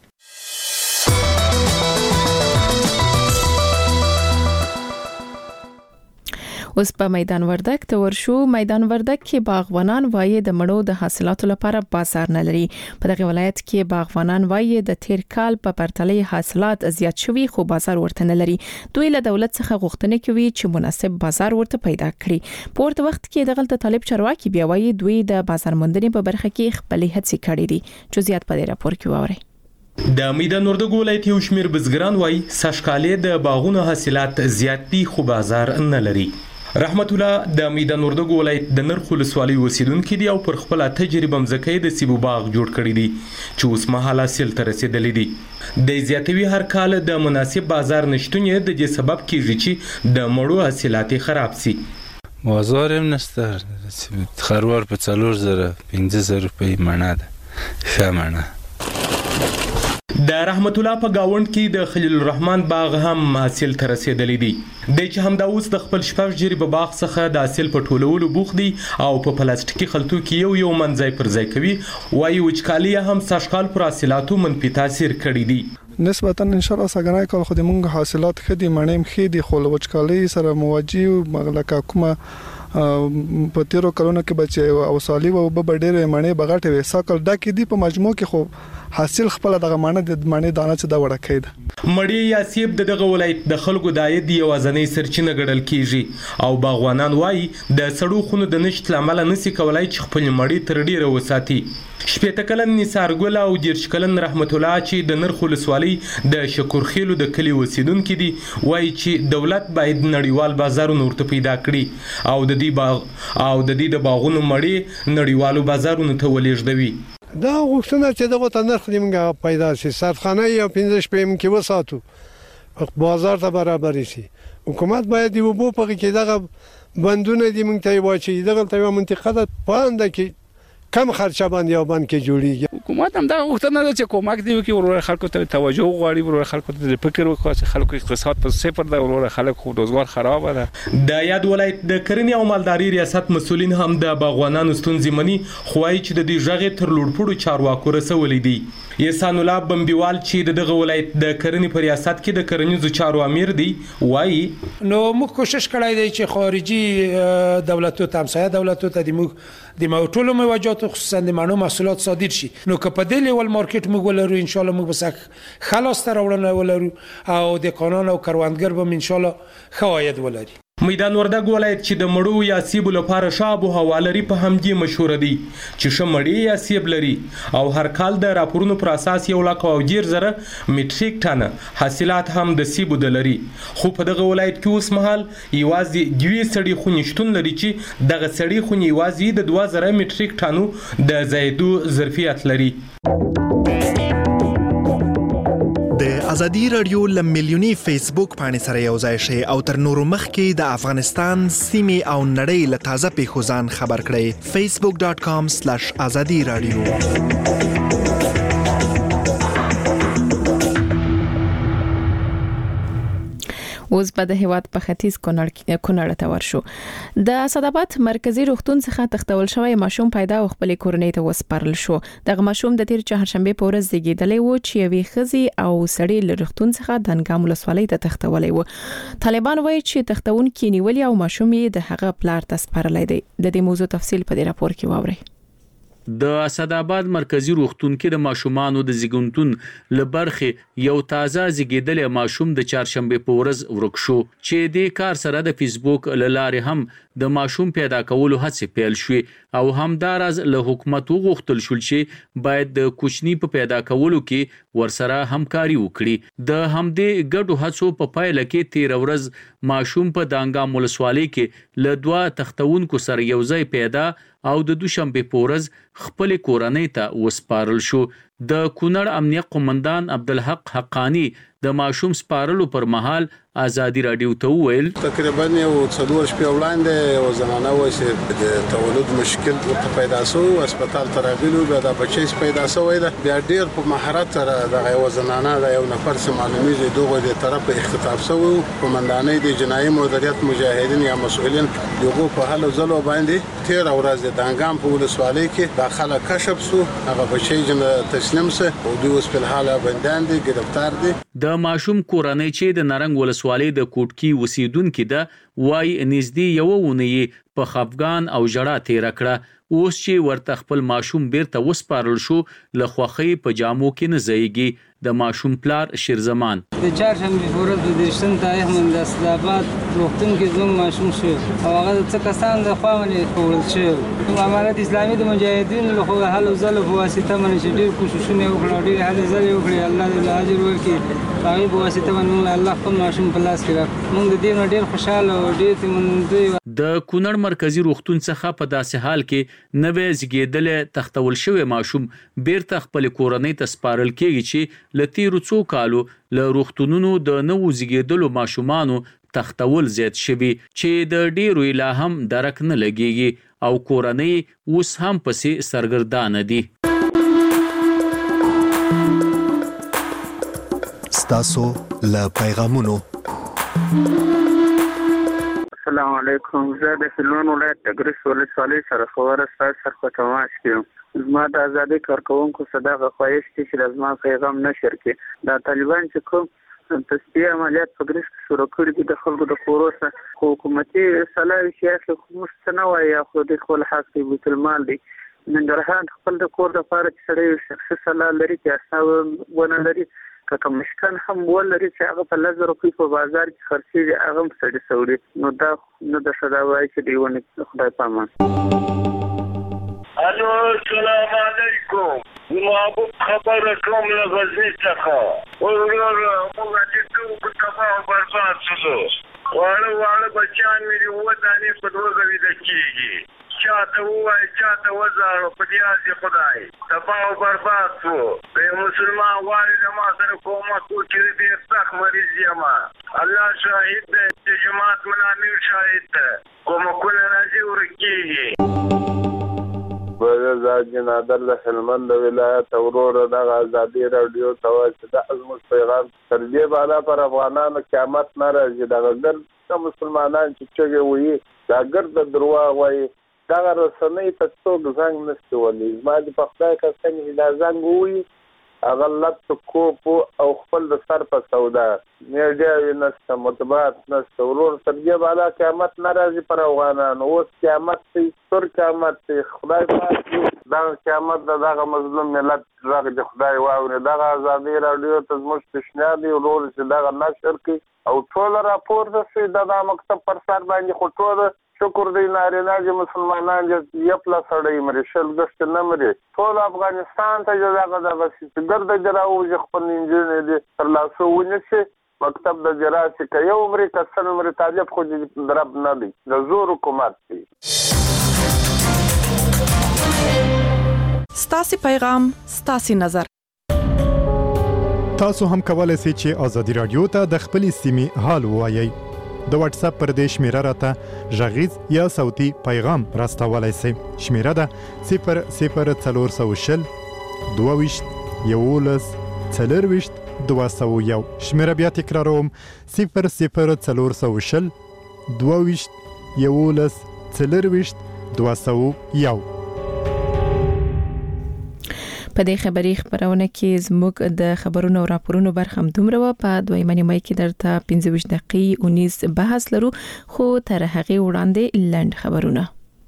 اوس په میدان وردګ ته ورشو. میدان وردګ کې باغوانان وایي د مړو د حاصلاتو لپاره بازار نه لري. په دغه ولایت کې باغوانان وایي د تیر کال په پرتله حاصلات زیات شوي خو بازار ورته نه لري. دوی له دولت څخه غوښتنه کوي چې مناسب بازار ورته پیدا کړي. په ورته وخت کې دغه طالب چارواکي بیا وایي دوی د بازار موندنې په برخه کې خپل هڅې کړې دي. چې زیات په دې راپور کې ووري. د میدان وردګ ولایت یو شمیر بزګران وایي سږکال د باغونو حاصلات زیات دي خو بازار نه لري. رحمت الله د میدان وردګ ولایت د نرخ ولسوالۍ اوسیدونکو دي او پر خپل تجربه مزکې د سیبو باغ جوړ کړی دي چې اوس مهال حاصل تر رسیدلې دي. د زیاتوي هر کال د مناسب بازار نشټون د دې سبب کیږي چې د مړو حاصلات خراب سي. بازار هم نشته، خروار په 4000-5000 روپۍ مڼه ده، ښه مڼه. د رحمت الله په گاوند کې د خلیل الرحمن باغ هم حاصل تر رسیدلی دی. د چې هم دا اوس د خپل شپږ جریبه باغ څخه د حاصل په ټولولو بوخت دی او په پلاستیکي خلطو کې یو منځای پر ځای کوي. وايي وچکالي هم سږکال پر حاصلاتو منفي تاثیر کړی دی. نسبتا ان شاء الله سګنای کال خو د مونږ حاصلات خدي مڼې مخې دي خو وچکالي سره مواجه مغلقه کومه په تیرو کلونو کې بچي او سالي او به ډېرې مڼې بغټې وې ساکل دا کې دی په مجموع کې خو حاصل خپل دغه مڼې دانه چې دا وړکې ده. مړی یا سیب دغه ولایت د خلکو د عاید یو ځنې سرچینه ګڼل کیږي او باغوانان وایي د سړو خونو د نشټ لامل نسی کولای چې خپل مړی تر ډیره وساتي. شپېته کلن نثار ګل او 10 کلن رحمت الله چې د نرخ ولسوالۍ د شکرخیلو د کلی اوسیدونکو دي وایي چې دولت باید نړیوال بازارونه ورته پیدا کړي او د دې د باغونو مړی نړیوالو بازارونو ته ولېږدوي. دا غوښتنه چې دغه تنرخ نیمګه پیدا شي، سرخانه یا 15 شپې کې وساتو، بازار ته برابر شي. حکومت باید یو بو په کې دغه بندونه دی مونږ ته واچي، دغه ته یو منطقه ده پاند کې کم خرچه باندې او باندې کې جوړیږي. حکومت هم دا غوښتنه ده چې کومک دی وکړي ورور خلکو ته توجه وغواړي، ورور خلکو ته فکر وکړي چې خلکو اقتصاد په صفر ده، ورور خلکو روزګار خراب ده. د یاد ولایت د کرنې او مالداري ریاست مسولین هم د باغوانانو ستونزې مني خو وايي چې د دې ژغې تر لوړپوړو چارواکو رسولې دي. احسان الله بمبیوال چې دغه ولایت د کرنې په ریاست کې د کرنیزو چارو امیر دی وایي نو موږ کوشش کړی دی چې خارجي دولتو ته همسایه دولتو ته د ټولو موجوداتو خصوصا د مڼو محصولات صادر شي. نو که په دې لیول مارکیټ موږ ولرو ان شاء الله موږ به خلاص تر وړاندې ولرو او د قانون او کروندګر به ان شاء الله ښه عاید ولري. میدان وردګ ولایت چې د مړو یا سیبو لپاره شاب او هوا لري په همدې مشهور دی چې شمړې یا سیب لري او هر کال د راپورونو پر اساس 1,000 میټریک ټن حاصلات هم د سیبو د لري. خو په دغه ولایت کې اوس مهال یوازې دوی سړي خونی شتون لري چې دغه سړي خونی یوازې د 2,000 میټریک ټنو د زیاتو ظرفیت لري. د ازادي رادیو لملیونی فیسبوک باندې سره یو ځای شي او تر نورو مخکې د افغانستان سیمه او نړۍ له تازه پیښو ځان خبر کړئ. facebook.com/azadi radio. اوس په د هیواد په ختیځ کونړ ته ورشو. د اسداباد مرکزی روغتون څخه تختول شوی ماشوم پیدا او خپل کورنۍ ته وسپارل شو. دغه ماشوم د تیر چهارشنبه په ورځ زیږیدلی و چې یوې ښځې او سړي له روغتون څخه د انګام ولسوالۍ ته تختولی و. طالبان وایي چې تختونکي نیولي او ماشوم یې د هغه پلار ته سپارلی دی. د دې موضوع تفصیل په دې راپور کې واورئ. د اسداباد مرکزی روغتون کې د ماشومانو د زیږونتون لبرخه یو تازه زیږیدل ماشوم د چهارشنبه په ورځ ورک شو چې د کار سره د فیسبوک لارې هم د ماشوم پیدا کولو هڅې پیل شوې او همدارز له حکومت وغوښتل شو چې باید د کوچنی په پیدا کولو کې ورسره همکاري وکړي. د همدې ګډو هڅو په پایله کې تیر ورځ ماشوم په دانګام ولسوالۍ کې له دوه تختونکو سره یو ځای پیدا او د دوشنبه په ورځ خپل کورنۍ ته وسپارل شو. د کونړ امنیت قومندان عبدالحق حقانی د ماشوم سپارلو پر مهال ازادي رادیو ته وویل تقریبا یو 4 شپې وړاندې یو زنانه و چې د تولد مشکل ورته پیدا شو هسپتال ته راغلو بیا د بچی پیدا شوی ده بیا ډیر په مهارت سره د یو زنانه د یو نفر سره معلومیږي دوه د طرف اختطاف شو قومندانۍ د جنایي مدیریت مجاهدین یا مسؤلین یو په حل زلو باندې تیر ورځ د انګام په ولسوالۍ کې داخله کشف شو هغه بچی جن تسلیم سه او دوی اوس په حاله باندې دي گرفتار دي. د ماشوم کورنۍ چې د نارنګ ولسوالۍ د کوټکی وسیدونکو ده وای نږدې یو ونی په خفغان او جړه تیر کړه. اوس چې ورته خپل ماشوم بیرته وسپارل شو لخواخی په جامو کې نه زیږي. د ماشوم پلار شیرزمان د چهارشنبه ورځ د دیشتن تاریخ من د اسداباد روغتون کې زموږ ماشوم شو او هغه څه کسان د خواونې کول شو امارت اسلامي د مجاهدینو له خوا حل زله په واسطه باندې چې ډیر کوششونه وکړو ډیر حل زله وکړي الله دې اجر ورکړي هغه په واسطه باندې الله خپل ماشوم په لاس کې راکړ موږ د دې ډیر خوشاله او ډیر تمنځي. د کونړ مرکزی روغتون څخه په داسې حال کې نوې زیږیدل تختول شوی ماشوم بیرته خپل کورنۍ ته سپارل کېږي چې لتیرو څو کالو له روغتونونو د نوو زیږیدلو ماشومانو تختول زیات شوی چې د ډیرو لا هم درک نه لګیږي او کورنۍ اوس هم پسې سرګردانه دي. ستاسو له پیغامونو. السلام علیکم. زه د هلمند ولایت د ګرس ولسوالۍ سره خبره سره په تماس کې زما د ازادي کارکونکو صداقه خواهش چې د زما پیغام نشر کړي. دا طالبان چې کوم تصفیه عملیات په ګرس کې شروع کړي دي د خلکو د کوروسه حکومتي صلاح شیخ کومست نه وایي خو د خپل حق دی بیت المال دی ننګرهار خپل د کور د فارغ سړی شخصي صلاح لري چې اساس ونه لري که مشکان هم ولري چې هغه په لزر روپۍ په بازار کې خرڅېږي هغه هم سړي سوړي نو دا نه د شدا وایي چې دیونه خدای پامان. الو السلام علیکم. محبوب خبر کوم له غزنی څخه ورور موږ چې ټول تباہ او برباد شو واړه بچان مې ودانې په دوه غوډه کېږي چاته وای چاته وزار په دې اځي خدای تباہ او برباد شو په مسلمان وای د ما سره کومه کوچې دې سخت مریض یم الله شاهد دې جماعت منامیر شاهد کومه کله راځي ورکیږي. زاجن عدل له هلمند ولایت اورور د ازادي رادیو تواسط د ازمو پیغام تر دې بالا پر افغانانو قیامت نه راځي دا ګر مسلمانان چې وي دا ګر د دروا وای دا رسنۍ ته څوک زنګ نشي ولي ما د پخدای کا څنګه دا زنګ وي اغلط کوپ او خپل د سر په سودا میډیا نشته مطبوعات نشته ورور تر دې بالا قیامت ناراضي پر افغانانو اوس قیامت سي تر قیامت سي خدای پاک دا قیامت دغه مظلوم ملت راغی د خدای واوري دغه ازادي رادیو ته زموږ تشنادي ورور چې دغه نشر کوي او ټول راپور د سي د مکتب پر سر باندې خو ټول شکر دی نارینه چې مسلمانان چې یو پلا سړی مري شل غشت نه مري ټول افغانستان ته دغه چې ګرد جراو چې خپل انجن دي تر لاسو ونیسي مکتب د جراحت کې یو عمر کسن عمر تعجب خو دې درب نه دی د زور حکومت دی. ستاسو پیغام ستاسو نظر تاسو هم کولای شئ چې ازادي رادیو ته د خپل سیمې حال ووایي. د واتس اپ پر دې شمیره راته غږیز یا صوتي پیغام راستولای شئ. شمیره ده 00400 22 11 420 201 شمیره بیا تکراروم 00420 22 11 420 201. په دې خبري خبرونه کې زموږ د خبرونو او راپورونو برخه هم دومره و. په دویمه نیمه کې درته 15 دقیقې 19 بحث لرو، خو تر هغه وړاندې لنډ خبرونه.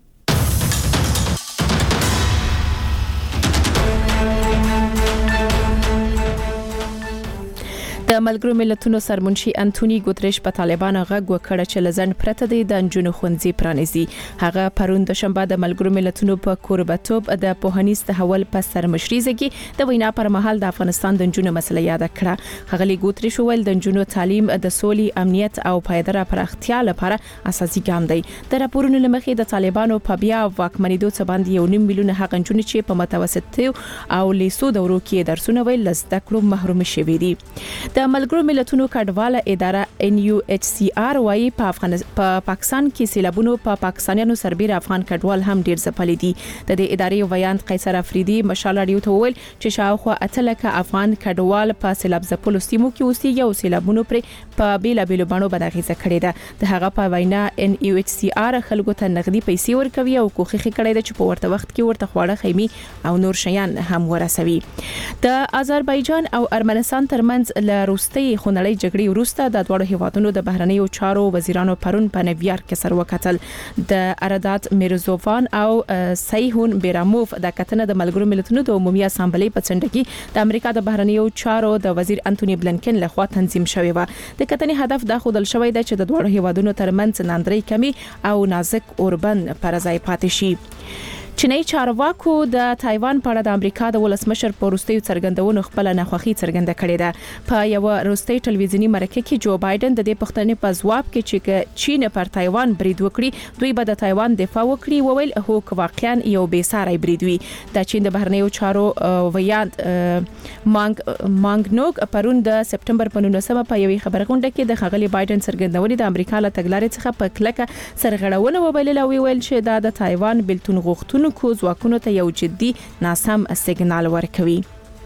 د ملګرو ملتونو سرمنشي انټونی ګوتریش په طالبانو غږ وکړ چې لزن پرته دی د انجونو خونځي پرانیزي. هغه پرون د شنبه د ملګرو ملتونو په کوربتوب د پوهنیز تحول په سرمشري کې د وینا پر مهال د افغانستان د انجونو مسله یاد کړه. هغه ګوتریش وویل د انجونو تعلیم د سولې، امنیت او پایداره پراختیا لپاره اساسي ګام دی. د راپورونو لمخې د طالبانو په بیا واکمنېدو څخه باندې 1.5 میلیون هغه انجونو چې په متوسط او لیسو دورو کې درسونه ویل لزده کړو محروم شوي دي. د ملګرو ملتونو کډواله اداره NUHCR وايي په پاکستان کې سیلابونو په پاکستانیانو سربېره افغان کډوال هم ډیر ځپلي دي. د دې ادارې ویاند قیصر افریدي مشال اړیو ته وویل چې شاوخوا 8 لکه افغان کډوال په سیلاب ځپلو سیمو کې اوسېږي او سیلابونو پر په بیلابېلو بڼو بداغیزه کړې ده. د هغه په وینا NUHCR خلکو ته نغدي پیسې ورکوي او کوخي کړي ده چې په ورته وخت کې ورته خواړه خیمه او نور شیان هم ورسوي. د آذربایجان او ارمنستان ترمنځ روستي خونړۍ جګړې وروسته د دوه هیوادونو د بهرنیو چارو وزیرانو پرون په نیویارک کې سر وکتل. د اردات میرزوفان او سایهون بیراموف د کتنه د ملګرو ملتونو د عمومي اسامبلې په څنډه کې د امریکا د بهرنیو چارو د وزیر انټونی بلنکن لخوا تنظیم شوی و. د کتنې هدف د خودل شوی دی چې د دوه هیوادونو ترمنځ ناندري کمی او نازک اوربند پر ځای پاتې شي. چینی چارواکو د تایوان په اړه د امریکا د ولسمشر پروستي څرګندونو خپل ناخوښي څرګنده کړې ده. په یو روستي ټلویزیونی مرکه کې جو بایدن د دې پښتنې په ځواب کې چې چین پر تایوان برید وکړي دوی به د تایوان دفاع وکړي. وویل هو واقعا یو بې ساري برید وي. د چین د بهرنیو چارو ویاند مانګ نوګ پرون د سپټمبر په 19 په یوې خبرغونډه کې د خغلی بایدن څرګندونې د امریکا له تګلارې څخه په کلکه سرغړونه وبلل او ویل چې د تایوان بلتون غوښتنو کو ځواکونو ته یو جدي ناسم سیګنال ورکوي.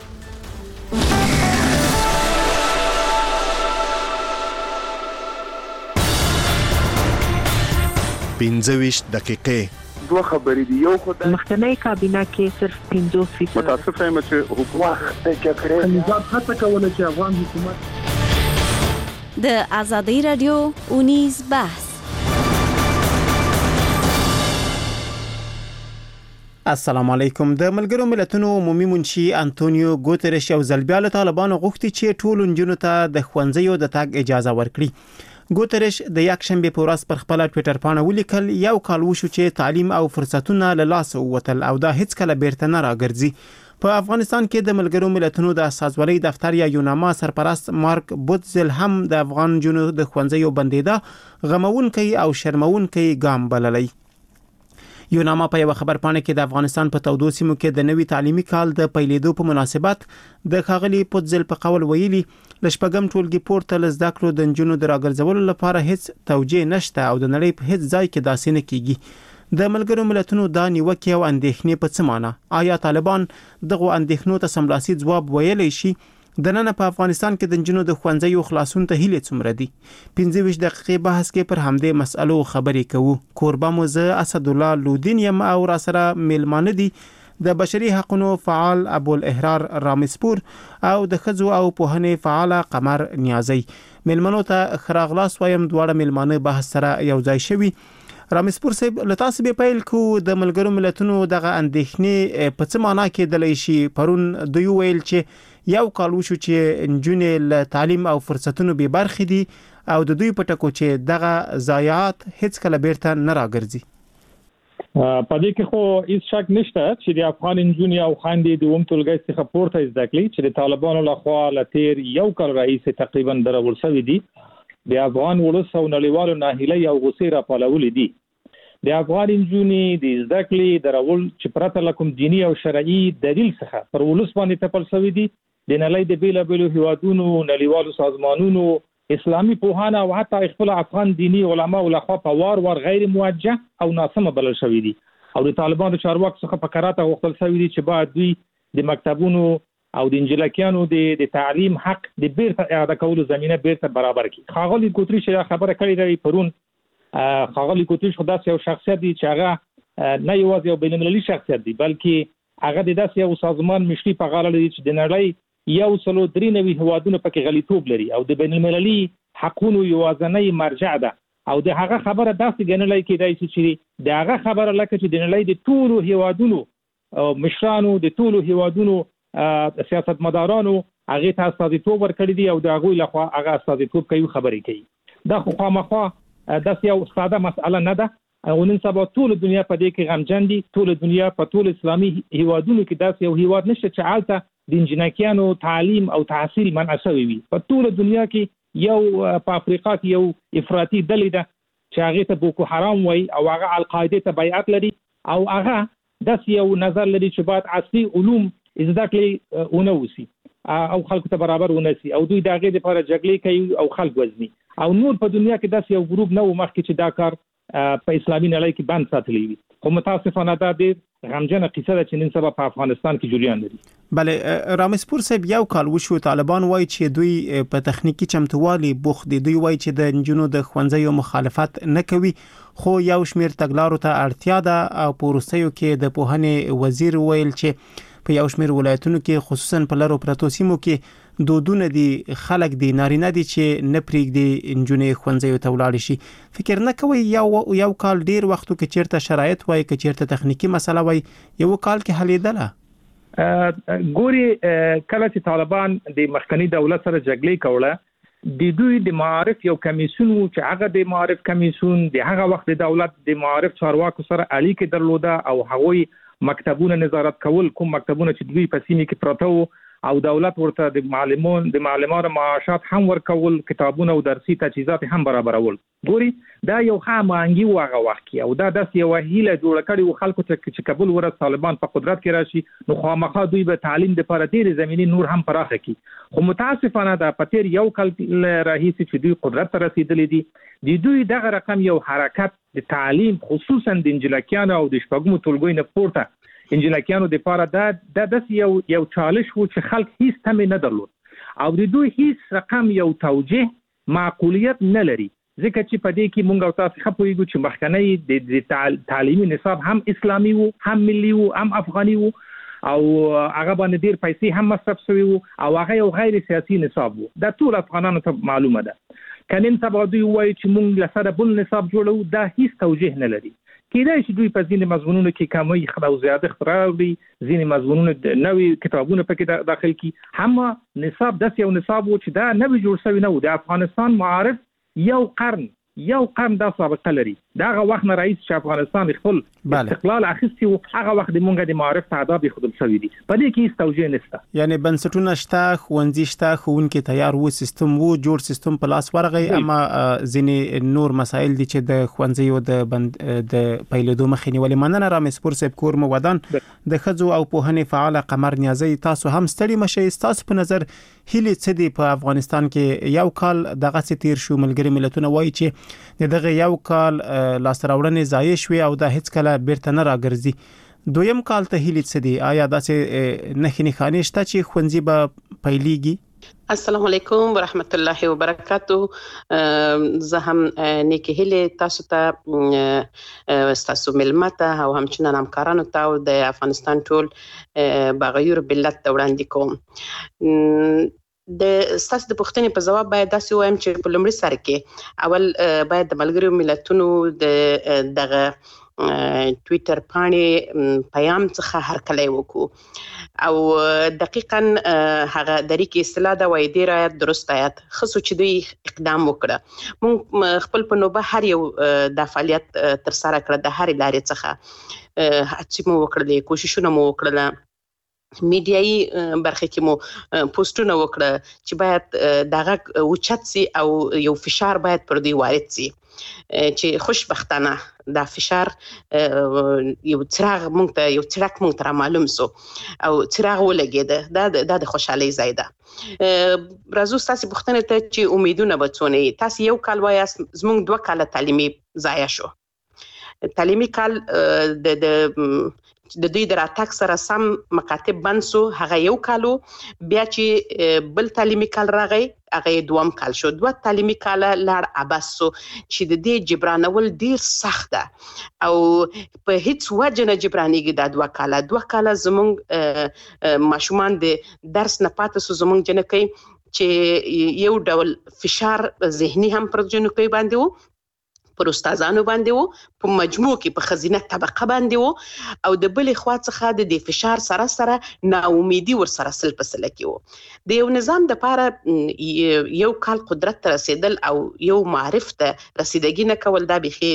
25 دقیقې دوه خبرې دي. یو خو د مخکنی کابینه کې صرف 50% متاسف یم چې حکومت د جګړې نظام هڅه کوله چې افغان حکومت د آزادۍ رادیو اونیز بحث. السلام علیکم. د ملګرو ملتونو عمومي منشي انټونیو ګوتریش یو ځل بیا له طالبانو غوښتي چې ټول نجونو ته د ښوونځیو د تګ اجازه ورکړي. ګوتریش د یکشنبه په ورځ پر خپل ټوئیټر باندې ولیکل یو کال وشو چې تعلیم او فرصتونه له لاس ووتل او دا هیڅ کله بیرته نه راګرځي. په افغانستان کې د ملګرو ملتونو د اساسوالۍ دفتر یا یوناما سرپرست مارک بوتزل هم د افغان جنو د ښوونځیو بندیدا غمونکي او شرمونکي ګام بللی. یوناما په یو خبر پاڼه کې د افغانستان په تودو سیمو کې د نوي تعلیمي کال د پیلېدو په مناسبت د خاغلی پوتزل په قول ویلي لشپګم ټولګي پورته لزده کړو د جنونو د راګرځولو لپاره هیڅ توجیه نشته او د نړۍ په هیڅ ځای کې داسې نه کیږي. د ملګرو ملتونو دا نیوکه او اندېښنې په څه معنی؟ آیا طالبان دغه اندېښنو ته سملاسي ځواب ویلی شي؟ د نن په افغانستان کې د جنونو د ښوونځیو خلاصون ته هیله څومره دي؟ 15 دقیقې بحث کې پر همدې مسألو خبرې کوو. کوربه مو زه اسد الله لودین یم او را سره میلمانه دي د بشري حقوقو فعال ابو الاحرار رامسپور او د خځو او پوهنې فعال قمر نیازی. میلمنو ته خراغلاس وایم دواړه میلمانه بحث سره یو ځای شوي. رامسپور صاحب لتاسو به پیل کو د ملګرو ملتونو دغه اندېښنې په څه معنا کې دلای شي؟ پرون دوی ویل چې یو کال وشو چې نجونې له تعلیم او فرصتونو به برخې دي او د دوی په ټکو چې دغه ضایعات هیڅ کله بیرته نه راګرځي. په دې کې خو هیڅ شک نشته چې د افغان نجونې او خويندې د ټولګي څخه پورته زده کړي چې د طالبانو لخوا لتیر یو کال رئیس تقریبا درول شوی دي. د افغان ولس او نړیوالو ناهیلي او غوسې را پالولې دي. د افغان نجونې د زده کړې درول چې پرته لکم دینی او شرعي دلیل څخه پر ولس باندې تپل شوی دي. د نړۍ د بیلابېلو هیوادونو نړیوالو سازمانونو اسلامي پوهانه او حتی خپل افغان دینی علما او لخوا په وار غیر موجه او ناسمه بلل شوی دي او د طالبانو چارواکو څخه په کراته غوښتل شوی دي چې باید دوی د مکتبونو او د انجلکیانو د تعلیم حق د بیرته اعاده کولو زمينه بیرته برابر کړي. خاغلی ګوتریش خبره کړې ده پرون. خاغلی ګوتریش خو داسې یو شخصیت دی چې هغه نه یوازې یو بین‌المللي شخصیت دی بلکې هغه د داسې یو سازمان مشري په غاړه لري چې د نړۍ 193 هیوادونو پکې غلیتوب لري او د بین‌المللي حقوقو یوازنۍ مرجع ده او د هغه خبره داسې ګڼلای کېدای چې د هغه خبره لکه چې د نړۍ د ټولو هیوادونو مشرانو د ټولو هیوادونو سیاستمدارانو هغه ته استازیتوب ورکړي دي او د هغه لخوا هغه استازیتوب کوي خبرې کوي. دا خو خامخا د یو ساده مسأله نه ده او نن سبا ټول دنیا په دې کې غمجن دي. ټول دنیا په ټول اسلامي هیوادونو کې داسې یو هیواد نشته چې حالته د انجنیکانو تعلیم او تحصیل منع شوی وي. په ټول دنیا کې یو په افریقا کې یو افراطي ډلې ده چې هغه ته بوکو حرام وایي او هغه القاعده ته بیعت لري او هغه داسې یو نظر لري چې باید عصري علوم زده کړي ونوسي او خلکو ته برابر ونسي او دوی دغه لپاره جګړې کوي او خلک وزني او نور په دنیا کې داسې یو ګروپ نه و مخکې چې دا کار په اسلامي نړۍ کې بند ساتلی وي. خو متاسفانه دا ډېر غمجنه قصه ده چې نن سبا په افغانستان کې جریان لري. بله رامسپور صاحب یو کال وشو طالبان وایي چې دوی په تخنیکی چمتووالي بوخت دي. دوی وایي چې د انجونو د ښوونځیو مخالفت نه کوي خو یو شمیر تګلارو ته اړتیا ده او په وروستیو کې د پوهنې وزیر ویل چې په یو شمیر ولایتونو کې خصوصا په لارو پرتو سیمو کې دودونه دي خلک دي نارینه دي چې نه پریږدي انجونې ښوونځیو ته ولاړ شي. فکر نه کوي یو کال ډیر وختو کې چیرته شرایط وای کې چیرته تخنیکی مسله وای یو کال کې حلیدله. ګوري کله چې طالبان د مخکنی دولت سره جګړه کوله د دوی د معارف یو کمیسیون چې هغه د معارف کمیسیون د هغه وخت د دولت د معارف چارواکو سره اړیکې درلوده او هغوی مکتبونه نظارت کول کوم مکتبونه چې دوی په سیمه کې پراته وو او دولت ورته د معلمانو معاشات هم ورکول کتابونه او درسي تجهیزات هم برابرول. ګوري دا یو خامانګي واغه وخت کې او دا داسې یو هیله جوړ کړي و خلکو ته چې قبول ورس طالبان په قدرت کې راشي نو خامخا دوی به تعلیم د لپاره ډېر زميني نور هم پراخه کړي. خو متاسفانه دا پتیر یو کال راهیسي چې دوی قدرت ته رسیدلې دي د دوی دغه رقم یو حرکت د تعلیم خصوصا د انجلکیانو او د شپږمو ټولګیو نه پورته انجلکیانو د لپاره دا د یو چالش وو چې خلک هیڅ تم نه درلود او د دوی هیڅ رقم یو توجیه معقولیت نه لري ځکه چې په دې کې مونږ او تاسو خپويږو چې مخکنی د تعلیمي نصاب هم اسلامي وو هم ملي وو هم افغاني وو او هغه باندې ډیر پیسې هم مصرف شوی وو او هغه یو غیر سیاسي نصاب وو. دا ټول افغانانو ته معلومه ده. کنن سبا دوی وایي چې مونږ له سره بل نصاب جوړو دا هیڅ توجیه نه لري. کېدای شي دوی په ځینې مضمونونو کې کمی خو زیاده اختراوي ځینې مضمونونه د نوې کتابونو پکې داخل کی هم نصاب د یو نصاب و چې دا نوې جوړ شوی نه و. د افغانستان معارف یو قرن دا سابقه لري. داغه وخت نه رئیس چې افغانستان خپل استقلال اخیستی او هغه وخت د مونږ د معارف تعداد خودل شوی دي. په دې کې هیڅ توجیه نشته. یعنی بنسټونه شته ښوونځي شته ښوونکي تیار وو سیستم وو جوړ سیستم په لاس ورغی اما ځینې نور مسایل دي چې د ښوونځیو د پیلېدو مخې نیولې. مننه رامسپور صاحب کور مو ودان د خځو او پوهنې فعال قمر نیازی تاسو هم ستړي مشئ. تاسو په نظر هیله څه دی په افغانستان کې یو کال دغه ستیر شو ملګری ملتونه وایي چې دغه یو کال لاستراوړنې ضایع شوې او دا هیڅ کله بیرته نه راګرځي. دویم کال ته هیله څه دی آیا داسې نښې نښانې شته چې ښوونځي به پیلېږي؟ السلام علیکم ورحمت الله وبرکاته. زه هم نیکی هیله تاسو ته تاسو ملمته او همچنان همکارانو ته د افغانستان ټول بغیر ملت ته وړاندې کوم. د ستاسو د پوښتنې په جواب باید داسې وایم چې په لومړي سر کې اول باید د ملګرو ملتونو دغه ټویټر باندې پیغام څخه هرکلی وکړو او دقیقاً هغه د ریکې اصطلاح د وای دی رایت درست آیات خصو چې دوی اقدام وکړه. مونږ خپل په نوبه هر یو د فعالیت تر سره کړ د هر لارې څخه هڅې مو وکړلې کوششونه مو وکړل میډیایي برخه کې مو پوسټونه وکړه چې باید دغه اوچت سي او یو فشار باید پر دوی وارد سي چې خوشبختانه دا فشار یو څراغ مونږ ته معلوم سو او څراغ ولګید دا د خوشحالي ځای ده. راځو تاسو پوښتنه ته چې امیدونه بچونه تاسو یو کال وایاست زموږ 2 کال تعلیمي ضایع شو. تعلیمي کال د د دوی د راتګ سره سم مکاتب بند سو، هغه یو کالو. بیا چې بل تعلیمي کال راغی هغه دوم کال شو، 2 تعلیمي کال لاړ عباس سو چې د دې جبرانول ډیر سخت ده او په هیڅ وجه نه جبرانېږي. دا 2 کال زمونږ ماشومان د درس نه پاتې سو، زمونږ جنکۍ چې یو ډول فشار ذهني هم پر جنکۍ باندې وو، پر استادانو باندې وو، په مجموع کې په خزینه طبقه باندې وو، او د بلې خوا څخه د دې فشار سره ناامیدي ور سره سل په سل کې وو. د یو نظام د پاره یو کال قدرت ته رسیدل او یو معرف ته رسیدګي نه کول دا بخي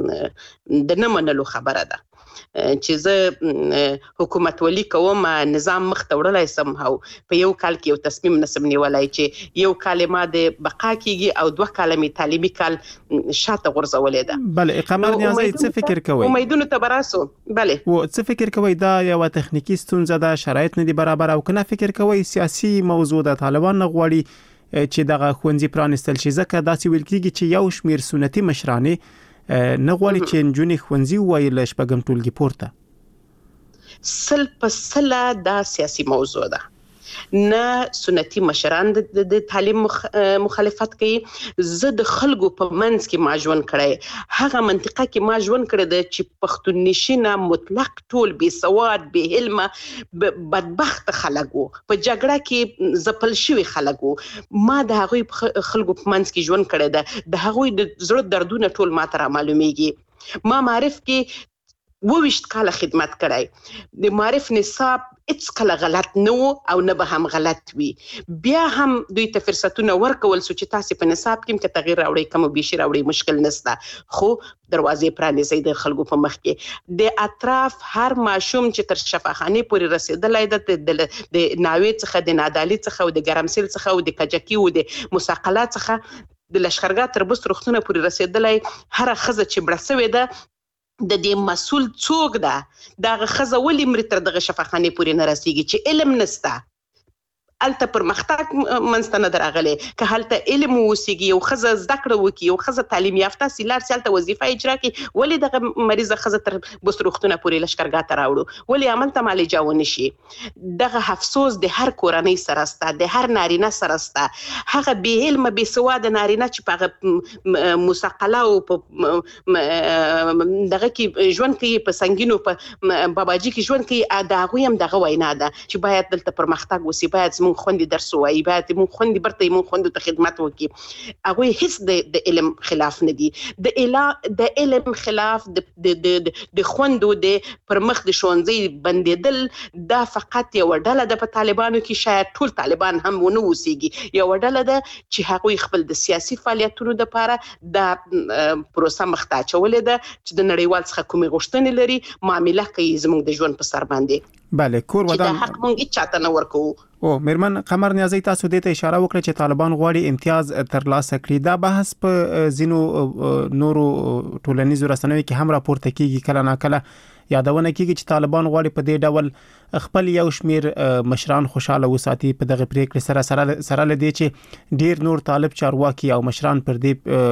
د نه منلو خبره ده. چې زه حکومت ولی کوم نظام مخ ته وړلای سم او په یو کال کې یو تصمیم نسم نیولای چې یو کلمه د بقا کیږي او 2 کال می تعلیمي کال شاته غرزولې ده. بله قمر نیازی څه فکر کوي؟ امیدونه ته براسو. بله و څه فکر کوي دا یو تخنیکی ستونزه ده، شرایط نه دي برابر، او کنه فکر کوي سیاسي موضوع ده، طالبان نه غواړي چې دغه خوندې پرانستل شي، ځکه داسې ویل کیږي چې یو شمیر سنتي مشرانه نه غواړي چې نجونې ښوونځي ووایي له شپږم ټولګي پورته. سل په سله دا سیاسي موضوع ده، نه سنتي مشران د تعلیم مخالفت کوي. زه د خلکو په منځ کې ما ژوند کړی، هغه منطقه کې ما ژوند کړی د چې پښتون نشینه مطلق ټول بې سواد بې علمه بدبخت خلک وو، په جګړه کې ځپل شوي خلک وو. ما د هغوی خلکو په منځ کې ژوند کړی ده، د هغوی د زړه دردونه ټول ما ته را معلومیږي. ما معرف کې 22 کاله خدمت کړی، د معرف نصاب هیڅ کله غلط نه وو او نه به هم غلط وي. بیا هم دوی ته فرصتونه ورکول سو چې تاسو په نصاب کې که تغییر راوړي کوم به شي راوړي مشکل نشته، خو دروازې پرانیزي د خلکو په مخ کې. د اطراف هر ماشوم چې تر شفاخانه پورې رسیدلای د ناوې څخه د نادالي څخه او د ګرمسل څخه او د کجکی او د مساقلات څخه د لشکرګاه تر بست روختونه پورې رسیدلای، هر خزه چې بړسوي ده د دې مسؤل څوک ده؟ دغه خزه ولې مری تر دغه شفاخانه پورې نه رسیږي چې علم نسته. الته پرمختګ منځته نه درغلي، که هلته علم وسیږي یو خزه زده کړه وکي، یو خزه تعلیم یافته سیلار سیالته وظیفه اجرا کوي، ولې دغه مریضه خزه تر بستروختونه پورې لشکرګاه ته راوړو؟ ولې عمل ته معالجه ونه شي؟ دغه افسوس د هر کورنۍ سره سته، د هر نارینه سره سته. هغه بې علمه بې سواده نارینه چې په هغه مساقله او په دغه کې ژوند کوي، په سنگینو په باباجي کې ژوند کوي، د هغوی هم دغه وینا ده چې باید دلته پرمختګ وسي، باید زموږ خوندې درس ووایي، باید موږ خوندې برته موږ خوندو ته خدمت وکړي. هغوی هیڅ د علم خلاف نه دي، د علم خلاف د خوندو د پرمخ د ښوونځي بندېدل دا فقط یو ډله ده په طالبانو کې، شاید ټول طالبان هم ونه اوسېږي، یو ډله ده چې هغوی خپل د سیاسي فعالیتونو لپاره دا پروسه مخته اچولې ده چې د نړیوال څخه کومې غوښتنې لري معامله کوي زموږ د ژوند په سر باندې. بله کور ودان چې د حق مونږ هیڅ چاته نه ورکوو. او میرمن قمر نیازی تاسو دې ته اشاره وکړه چې طالبان غواړي امتیاز ترلاسه کړي. دا بحث په زینو نورو ټولنیزو رسنیو کې هم راپورته کیږي، کله نا کله یادونه کیږي چې طالبان غواړي په دې ډول خپل یو شمیر مشران خوشاله وساتي. په دغه پریکړې سره لدی چې ډیر نور طالب چارواکي او مشران پر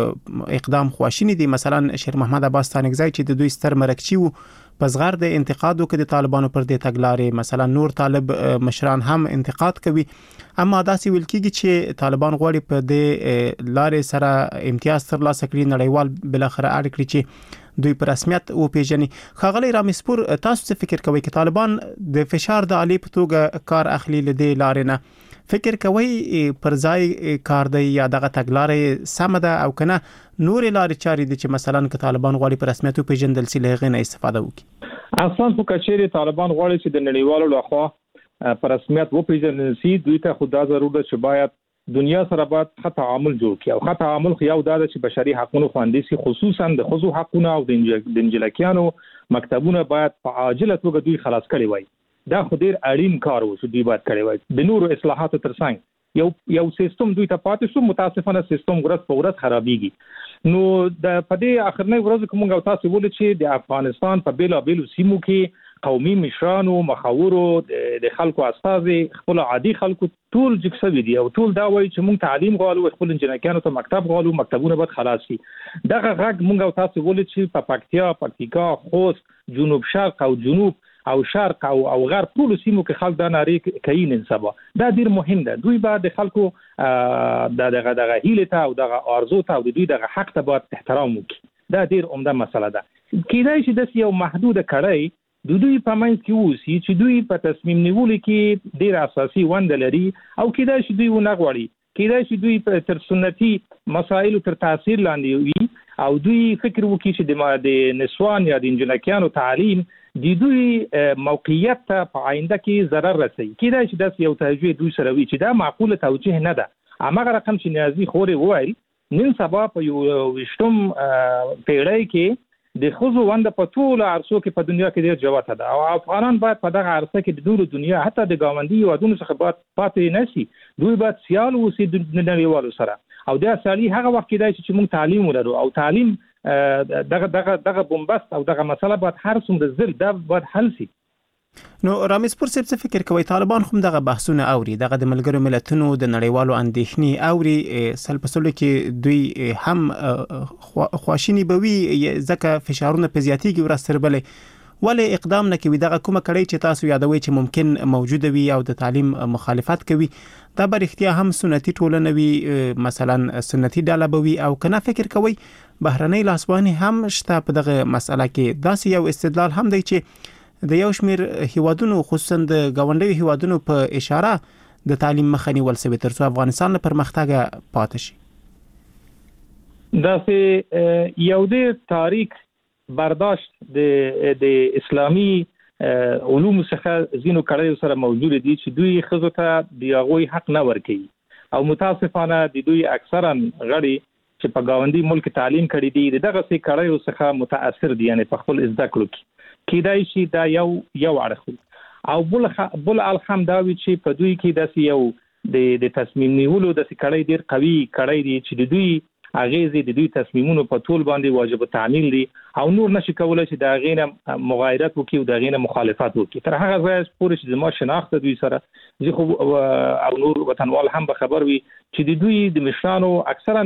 دې اقدام خواشینی دي. مثلا شیر محمد عباس تانکزی چې د دوی ستر مرکچی وو په زغر د انتقادو کې د طالبانو پر دې تګلارې، مثلا نور طالب مشران هم انتقاد کوي. اما داسې ویل کیږي چې طالبان غواړي په دې لارې سره امتیاز ترلاسه کړي، نړیوال بل اخر اړ کړي چې دوی په رسمیت او پیژني. خاغلی رامسپور تاسو څه فکر کوئ چې طالبان د فشار د علی په توګه کار اخلي لدې لارې نه؟ فکر کوي پر ځای کار دی یا دغه تګلارې سم ده او کنه نور لارې چارې دي چې مثلا که طالبان غواړي په رسمیت او پیژندل سي له غنه استفاده وکړي؟ اصلا خو کچېری طالبان غواړي چې د نړیوالو لخوا په رسمیت و پیژندل سي، دوی ته خو دا ضرورت ده چې باید دنیا سره باید ښه تعامل جوړ کړي، او ښه تعامل خو یو دا ده چې بشري حقوقو خوندي سي، خصوصا د ښځو حقوقونه او د انجلکیانو مکتبونه باید په عاجله توګه دوی خلاص کړي وای. دا خو ډیر اړین کار و چې دوی باید کړی وای. د نورو اصلاحاتو ترڅنګ یو سیستم دوی ته پاتې شو، متاسفانه سیستم ورځ په ورځ خرابېږي. نو د پدې اخرنۍ ورځ کوم او تاسو ولې چې د افغانستان په بیلابیلو سیمو کې قومي مشرانو، مخاورو، د خلکو استازي، خپل عادي خلکو ټول جکسوي دي او ټول دا وایي چې موږ تعلیم غواړو، خپل انجنیرانو ته مکتب غواړو، مکتبونه باید خلاص شي. دغه غږ موږ او تاسو ولې چې په پکتیا، خوست، جنوب شرق او جنوب او شرق او غرب ټول سیمو کې خلک دا ناری کوي نن سبا. دا ډیر مهم ده. دوی به د خلکو دغه هیله ته او دغه ارزو ته او دوی دغه حق ته باید احترام وکړي. دا ډیر عمده مسله ده. کېدای شي د یو محدود کړی دوی په منځ کې ووسی چې دوی په تصمیم نیولو کې ډیر اساسي ونډه لري او کېدای شي دوی ونه غواړي، کېدای شي دوی تر سنتي مسایلو تر تاثیر لاندې وي او دوی فکر وکړي چې د نسوان یا د انجنکیانو تعلیم د دوی موقعیت ته په آینده کې ضرر رسوي. کېدای شي داسې یو توجیه دوی سره وي چې دا معقوله توجیه نه ده. هماغه رقم چې نیازي خورې وویل، نن سبا په 20 پیړۍ کې د خزو ونده په ټول عرصو کې په دنیا کې ډیر جوته ده او افغانان باید په دغه عرصه کې د ټول دنیا حتی د گاونډي هیوادونو څخه باید پاتې نشي. دوی باید سیال اوسي د نړیوالو سره او دا سړي هغه وخت کې دی چې موږ تعلیم ولرو او تعلیم دغه بومبست او دغه مسله باید هر څومره زر دا باید حل شي. نو رامز پور صاحب څه فکر کوي؟ طالبان هم دغه بحثونه اوري، دغه د ملګرو ملتونو د نړیوالو اندېښنې اوري، سلپسلو کې دوی هم خواشینی بوي ځکه فشارونه په زیاتیږي ورسربلې، ولی اقدام نه کوي؟ دغه کومه کړی چې تاسو یادوي چې ممکن موجوده وي او د تعلیم مخالفت کوي، دا به رښتیا هم سنتي ټولنه وي، مثلا سنتي ډله به وي او کنه فکر کوي بهرنۍ لاسوهنې هم شته په دغه مسله کې؟ داسې یو استدلال هم دی چې د یو شمیر هیوادونو خصوصا د گاونډي هیوادونو په اشاره د تعلیم مخه نیول شوی ترڅو افغانستان له پرمختګ پاتې شي. دا چې یو د تاریخ برداشت د اسلامي علوم څخه زینو کړي سره موجود دي چې دوی خزو ته د هغوی حق نه ورکوي او متاسفانه د دوی اکثرا غړي چې په گاونډي ملک تعلیم کړي دي دغه څه کړي څخه متاثر دي، یعنی په خپل زده کړو کې کېدای شي دا یو اړخ او بل الحمد دا وی چې په دوی کې داسې یو د تصمیم نیولو د کړي ډیر قوي کړي دي چې د دوی اغیزې د دوی تصمیمونو په ټول باندې واجب تعمیل دي او نور نشي کولای چې دا غینه مغایرت وکړي او دا غینه مخالفت وکړي. تر هغه ځای پورې چې ما شناخت دوی سره زه خو او نور وطنوال هم به خبر وي چې د دوی د مشرانو اکثرا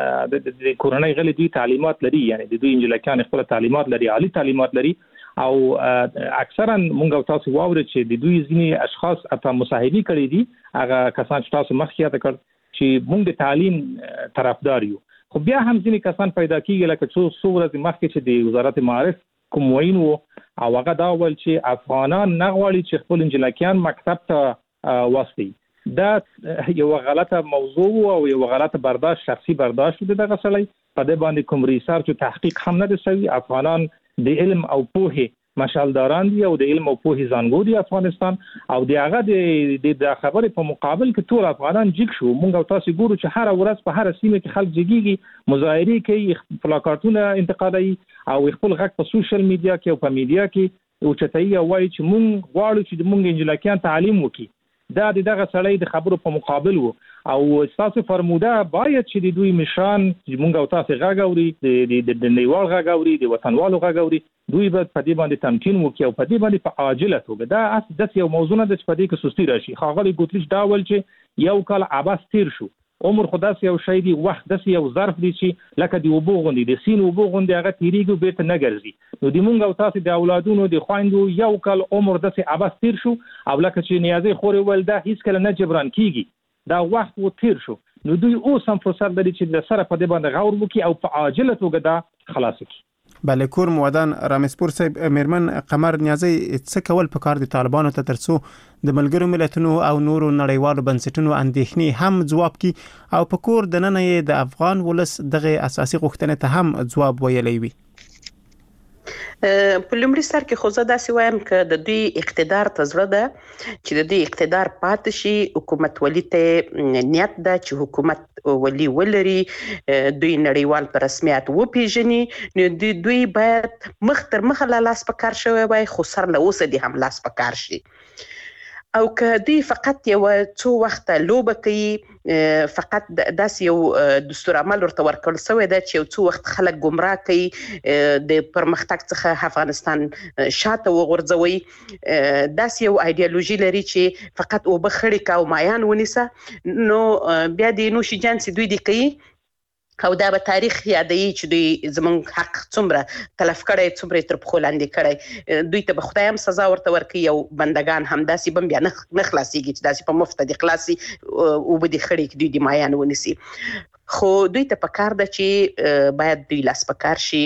د کورنۍ غلي دوی تعلیمات لري، یعنی د دوی انجلکان خپل تعلیمات لري، عالی تعلیمات لري او اکثرا مونږ تاسو واورئ چې د دوی ځینې اشخاص اته مصاحبي کړي دي، هغه کسان چې تاسو مخکې یاد کړ چې مونږ د تعلیم طرفدار یو، خو بیا هم ځینې کسان پیدا کیږي لکه څو ورځې مخکې چې د وزارت معارف کوم وین وو او هغه دا ول چې افغانان نه غواړي چې خپل انجلکیان مکتب ته واستي. دا یو غلطه موضوع او یو غلطه برداشت، شخصي برداشت دغه سړی په دې باندې کوم ریسرچ او تحقیق هم نه دی. افغانان د علم او پوهه مشالداران دي او د علم او پوهه زانګو دي افغانستان او د هغه د خبرې په مقابل کې ټول افغانان جګ شو. مونږ تاسو ګورو چې هر ورځ په هر سیمه کې خلک جګیږي، مظاهره کوي، پلاکارتونه انتقادي او خپل غږ په سوشل میډیا کې او په میډیا کې او چتای او وایي چې مونږ غواړو چې مونږ انجلکیان تعلیم وکړي. دا دغه سړی د خبرو په مقابل وو او تاسو فرموده باید چې د دوی مشران چې مونږ او تاسو غاګوري د نیوال غاګوري د وطنوالو غاګوري دوی به په دې باندې تمکین وکړي او په دې باندې په عاجله توګه دا د یو موضوع نه د په دې کې سستی راشي. خاغلی ګوتریش دا ول چې یو کال عباس تیر شو، عمر خداس یو شی دی، وخت د یو ظرف دی چې لکه دی وبو غوندي د سین وبو غوندي هغه تیریږي بیرته نه ګرځي. نو د مونږ او تاسو د اولادونو د خويندو یو کال عمر د عباس تیر شو او لکه چې نیازي خوري ول دا هیڅ کله نه جبران کیږي، دا وخت و تیر شو. نو دوی اوس هم فرصت لري چې د سره په دې باندې غور وکړي او په عاجله توګه دا خلاص کړي. بله کور موادان رامسپور صاحب، میرمن قمر نیازی څه کول پکار دي طالبانو ته ترڅو د ملګرو ملتونو او نورو نړیوالو بنسټونو اندېښنې هم ځواب کی او په کور د نن یې د افغان ولس دغه اساسي غوښتنې ته هم ځواب ویلی وي؟ په لومړي سر کې خو زه داسې وایم چې د دوی اقتدار ته زړه ده چې د دوی اقتدار پاتې شي، حکومت ولی ته نیت ده چې حکومت ولی ولري، دوی نړیوال په رسمیت وپیژني. نو دوی باید مخ تر مخه لاس په کار شوی وای، خو سر له اوسه دي هم لاس په کار شي او که دوی فقط یو څو وخت لوبه کوي، فقط داس یو دستور عمل ورته ورکړل شوی دی چې یو څو وخت خلک گمراه کوي، د پرمختګ څخه افغانستان شاته وغورځوي، داس یو ایدئولوژي لري چې فقط او بخړی کا او مایان ونیسه. نو بیا د نوشي جان سي دوی دی کوي او دا به تاریخ یادوي چې دوی زمونږ حق څومره تلف کړی څومره تر پښو لاندې کړی دوی ته به خدای هم سزا ورته ورکوي او بندگان هم داسې بم بیا نه خلاصيږي چې داسې په مفت دي خلاصي او به دي خړې کې دوی د مایان ونیسي خو دوی ته پکار ده چې باید دوی لاس پکار شي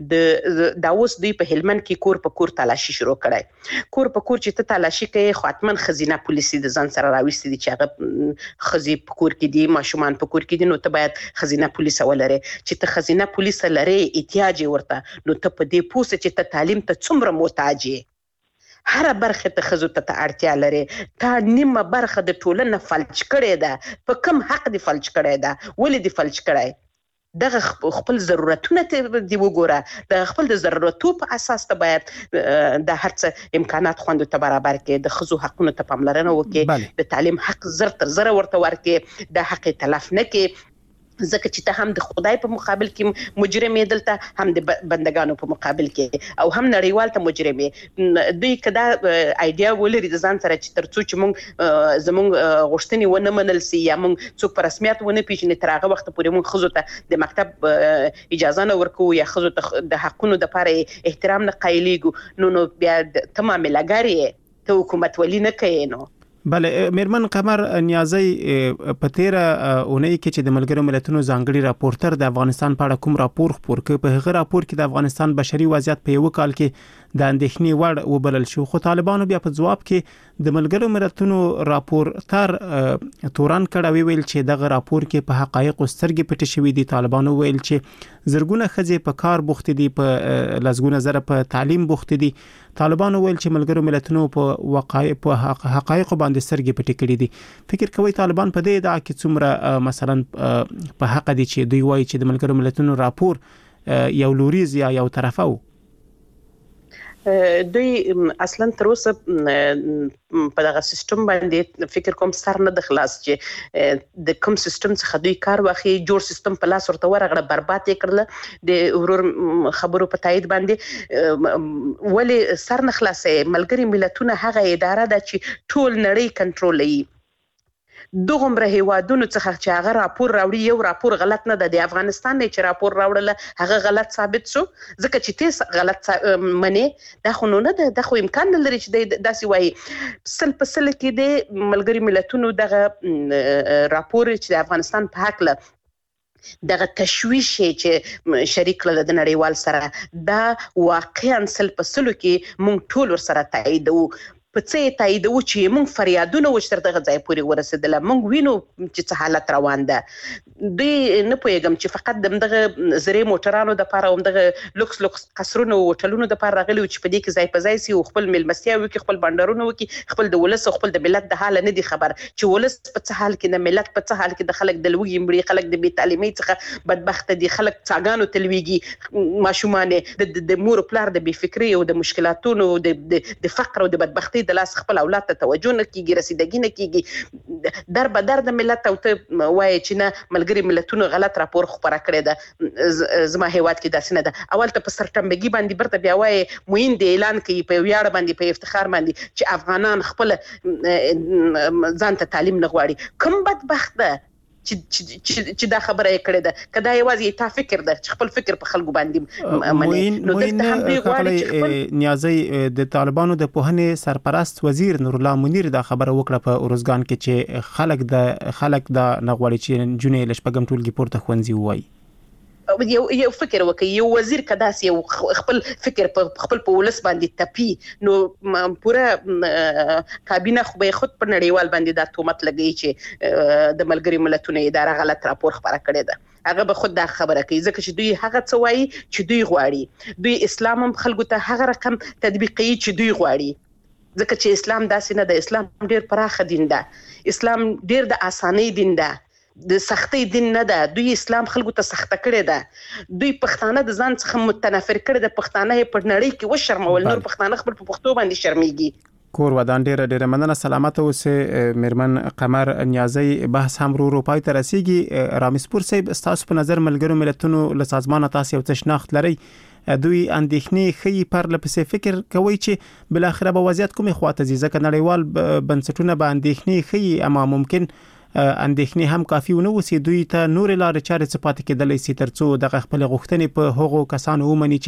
دا اوس دوی په هلمند کې کور په کور تلاشي شروع کړای کور په کور چې ته تلاشي کوي خو اتمن خزینه پولیسي د ځان سره راوستي دي چې هغه خزي په کور کې دي ماشومان په کور کې دي نو ته باید خزینه پولیس ولري چې ته خزینه پولیس لري احتیاج ورته نو ته په دې پوسه چې ته تعلیم ته څومره محتاج یې هر برخه ته خزو ته اړتیا لري تا نیمه برخه د ټولنه فلج کړي ده په کم حق دی فلج کړي ده ولې دی فلج کړي دغه خپل ضرورتونه ته دی وګوره د خپل د ضرورتو په اساس ته باید د هرڅه امکانات خوندو ته برابر کړي د خزو حقونو ته پاملرنه وکړي د تعلیم حق زر تر زر ورته ورکړي د حق تلف نه کړي ځکه چې ته هم د خدای په مقابل کې مجرم یې دلته هم د بندگانو په مقابل کې او هم نړیوال ته مجرم یې دوی کدا ایډیا ولري د ځان سره چې ترڅو چې مونږ زمونږ غوښتنې ونه منل سي یا مونږ څوک په رسمیت ونه پیژني تر هغه وخت پورې مونږ خزو ته د مکتب اجازه نه ورکو یا خزو ته د حقونو د لپاره احترام نه قایلیږو نو بیا تمام لګاري ته حکومت ولی نه کوي نو بله میرمن قمر نیازی په تیره اونۍ کې چې د ملګرو ملتونو ځانګړي راپورټر د افغانستان په اړه کوم راپور خپور کړ په هغه راپور کې د افغانستان بشري وضعیت په یو کال کې د اندېښنې وړ وبلل شو خو طالبانو بیا په ځواب کې د ملګرو ملتونو راپورټر توران کړه ویل چې دغه راپور کې په حقایق سترګې پټې شوې دي طالبانو ویل چې زرګونه خځې په کار بوخت دي په لزګونه زره په تعلیم بوخت دي طالبانو ویل چې ملګرو ملتونو په حقایق باندې سترګې پټې کړې دي فکر کوي طالبان په دې ادعا کې څومره مثلا په حق دي چې دوی وایي چې د ملګرو ملتونو راپور یو لوریز یا یو طرفه و دوی اصلا تر اوسه په دغه سیستم باندې فکر کوم سر نه د خلاص چې د کوم سیستم څخه دوی کار واخی جوړ سیستم په لاس ورته ورغړه برباد یې کړل د ورور خبرو په تایید باندې ولی سر نه خلاصې ملګری ملتونه هغه اداره ده چې ټول نړۍ کنټرولوي دغه هیوادونو څخه چې هغه راپور راوړي یو راپور غلط نه ده د افغانستان نه چې راپور راوړل هغه غلط ثابت شو ځکه چې تیس غلط منی دا خو نه ده د خو امکان نه لري چې داسې وایي سل په سل کې د ملګری ملتونو دغه راپور چې د افغانستان په حق له دغه تشویش چې شریک له د نړیوال سره دا واقعا سل په سلو کې مونږ ټول ور سره تاییدو په څه تاییدو چې مونږ فریادونه وشتر دغه ځای پورې ورسېدل مونږ وینو چې څه حالت روان ده دوی نه پوهیږم چې فقط دغه زری موټرانو د لپاره هم دغه لوکس قصرونو او هوټلونو د لپاره راغلي چې په دې کې ځای په ځای سي خپل ملمستیا وکي خپل بندرونو وکي خپل د ولس خپل د ملت د حال نه دي خبر چې ولس په څه حال کې د ملت په څه حال کې د خلک د لوګي مړي خلک د بې تعلیمي څخه بدبخت دي خلک څاګانو تلويږي ماشومان د مور پلار د بې فکری او د مشکلاتونو د فقر او د بدبختی د لاس خپل اولاد ته توجه نه کیږي رسیدګي نه کیږي در به در د ملت او ته وایي چې نه ملګری ملتونو غلط راپور خبره کړې ده زما هیواد کې داسې نه ده اول ته په سرټمبګي باندې برته بیا وایي موین د اعلان کوي په ویاړ باندې په افتخار باندې چې افغانان خپل ځان ته تعلیم نه غواړي کوم بدبخت ده چې دا خبره یې کړې ده کدا یوازې تا فکر ده چې خپل فکر په خلکو باندې مني نو دلته هم دی غواړي نیازی د طالبانو د پوهنې سرپرست وزیر نور الله منیر دا خبره وکړه په اورزګان کې چې خلک دا نغواړي چې جنې لشپګم ټولګي پورته خوندزي وایي یو فکر وکي یو وزیر کداس یو خپل فکر خپل په ولس باندې تپی نو پوره کابینه خو به خود پر نړیوال باندې دا تهمت لګی چې د ملګری ملتونو اداره غلط راپور خبره کړې ده هغه به خود دا خبره کوي ځکه چې دوی هغه څه وایي چې دوی غواړي دوی اسلام هم خلکو ته هغه رقم تطبیقي چې دوی غواړي ځکه چې اسلام داسې نه ده اسلام ډیر پراخه دین ده اسلام ډیر د اسانۍ دین ده د سختي دین نه ده دوی اسلام خلکو ته سخته کړی ده دوی پښتانه د ځان څخه متنفر کړي د پښتانه په نړۍ کې وشرمول نور پښتانه خپل په پښتو باندې شرمېږي کور ودان ډیره مننه سلامت اوسه میرمن قمر نیازی بحث هم رو پای ته رسیږي رامسپور صاحب تاسو په نظر ملګرو ملتونو له سازمان تاسو یو تشناخت لري دوی اندېښنې خې پر لپسې فکر کوي چې بل اخره به وضعیت کومه خواته ځي ځکه نړیوال بنسټونه به اندېښنې خې اما ممکن اندېښنې هم کافي ونه وسی دوی ته نور لارې چارې څه پاتې کېدلې سي ترڅو د خپل غوښتنې په هغو کسانو ومني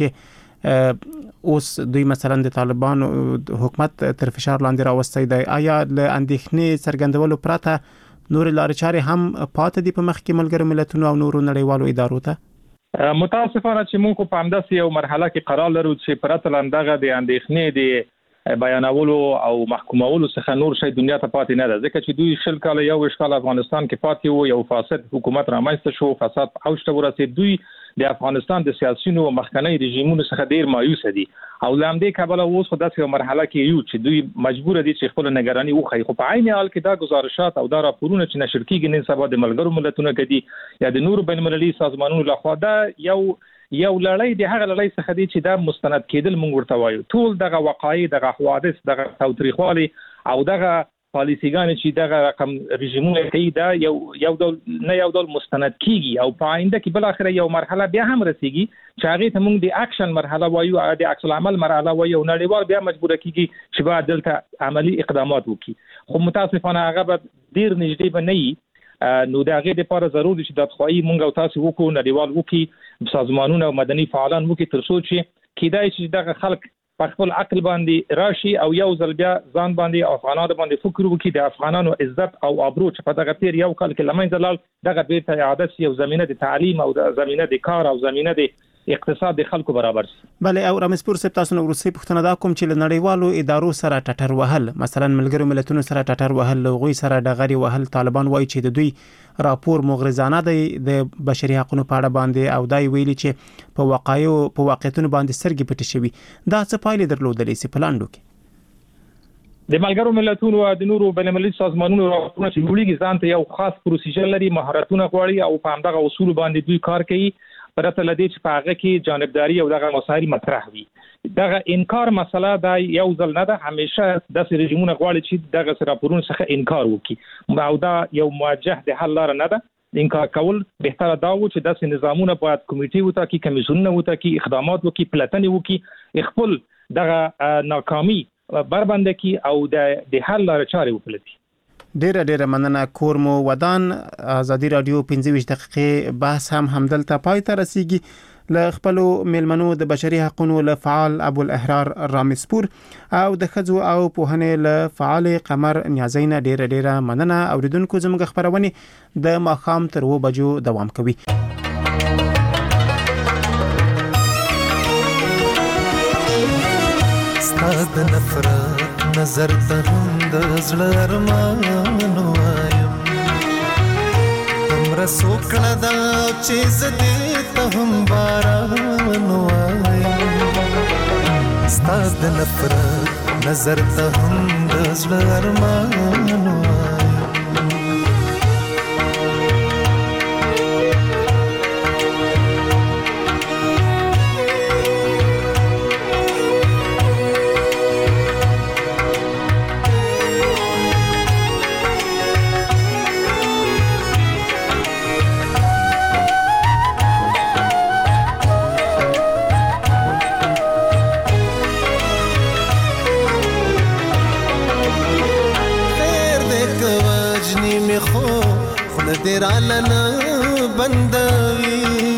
چې اوس دوی مثلا د طالبان حکومت تر فشار لاندې راوستي دی. آیا له اندېښنې څرګندولو پرته نور لارې چارې هم پاتې دي په مخ کې ملګرو ملتونو او نورو نړیوالو ادارو ته؟ متاسفانه چې موږ په همداسې یو مرحله کې قرار لرو چې پرته لندغه د اندېښنې د بیانولو او محکومولو څخه نور شي دنیا ته پاتې نه ده، ځکه چې دوی شل کال یو اشکال افغانستان کې پاتې وو، یو فاسد حکومت رامنځته شو، فساد اوج ته ورسید. دوی د افغانستان د سیاسيونو او مخکنی رژیمونو څخه ډیر مایوس دي او لامدې کابل اوس خو داسې مرحله کې یو چې دوی مجبور دي چې خپل نگرانی وخی. خو په عین حال کې دا گزارشات او دا راپورونه چې نشر کیږي نن سبا د ملګرو ملتونو کې دي یا د نورو بین المللي سازمانونو لخوا دا یو لړۍ د هغه لړۍ څخه دي چې دا مستند کېدل مونږ ورته وایو. ټول دغه وقایع، دغه حوادث، دغه تاوتریخوالي او دغه پالیسیګان چې دغه رقم رژیمونه کوي دا یو ډول مستند کیږي او په آینده کې بل اخر یو مرحله بیا هم رسیږي چې هغه ته موږ د اکشن مرحله وایو، د عکس العمل مرحله وایو. نړیوال بیا مجبور کیږي چې باید دلته عملی اقدامات وکړي، خو متاسفانه هغه به ډیر نږدې به نه نو د هغه لپاره ضروري چې د خواهی مونږ او تاسو وکړو، نړیوال وکړي، سازمانونه او مدني فعالان وکړي ترڅو چې کیدای چې دغه خلک په خپل عقل باندې راشي او یو ځل بیا ځان باندې او افغانانو باندې فکر وکړي د افغانانو عزت او ابرو چې په دغه تیر یو کال کې لمنځه لاړ دغه بیرته اعاده شي او زمينه د تعلیم او د زمينه د کار او زمينه د اقتصاد د خلکو برابر شي. بله او رامسپور صاحب تاسو نو روسي پښتنه دا کوم چې نړیوالو ادارو سره ټټر وهل، مثلا ملګرو ملتونو سره ټټر وهل، لغوي سره ډغري وهل، طالبان وایي چې د دوی راپور مغرضانه دی د بشري حقوقو په اړه باندې او دای ویلي چې په واقعیتونو باندې سرګي پټ شوی. دا څه پایلې درلودلې سي پلاندو کې؟ د ملګرو ملتونو او د نورو بین المللي سازمانونو راپورونه چې وړيږي ځان ته یو خاص پروسیجر لري، مهارتونه غواړي او په همدغه اصول باندې دوی کار کوي. پرته لدی چې په هغه کې جانبداري او دغه مسایل مطرح وي. دغه انکار مسله دا یو ځل نه ده، همیشه د رژیمونو غواړي چې دغه راپورونو څخه انکار وکړي او دا یو موجه د حل لار نه ده. انکار کول بهتره دا و چې داسې نظامونه باید کمیټې وټاکي، کمیسیونونه وټاکي، اقدامات وکړي، پلاتنې وکړي، خپل دغه ناکامي بربنده کی او د حل لار چارې وپلټي. ډیره مننه. کورمو ودان ازادي رادیو 25 دقیقې بحث هم همدلته پای ته رسیږي. ل خپل ملمنو د بشري حقوقو له فعال ابو الاحرار رامسپور او د خځو او پوهنې له فعال قمر نیازینا ډیره مننه. اوریدونکو زموږ خبرونه د ماخام تر 2 بجو دوام کوي. ستاد نفرت نظر ته د زړه ارمان وایم، تمره سوکړه دا چې زدې ته هم باران وایم. ستاد نفرت نظر ته هم د زړه ارمان وایم. तेरा लना बंदवी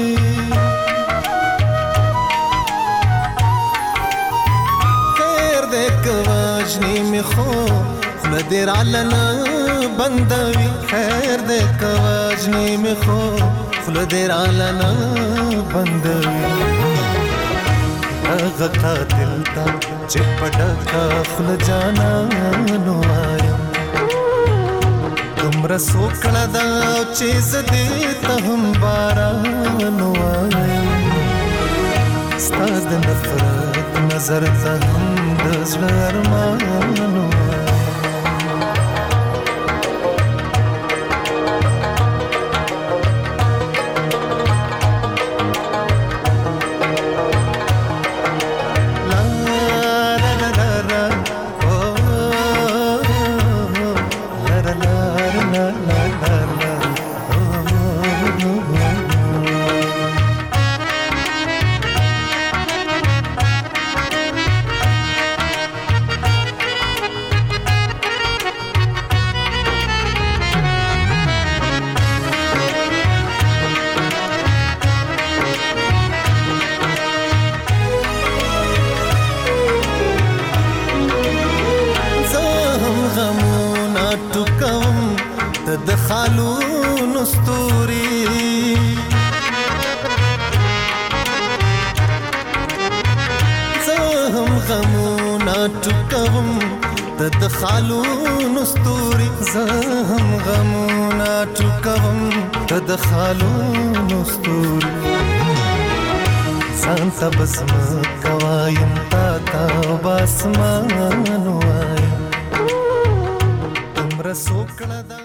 खैर देख वाजनी में खो खुला तेरा लना बंदवी खैर देख वाजनी में खो खुला तेरा लना बंदवी अगता दिल ता चिपटा का खुला जाना नो आया تمره سوکړه دا چې زدې ته هم باران وایم. ستا د نفرت نظر ته هم د زړه ارمان وایم. د خالونو ستوري زه هم غمونه ټوکوم د خالونو ستوري زه هم غمونه ټوکوم د خالونو ستوري ځان ته بسم کوایم تا باسمان وایم تمره سوکړه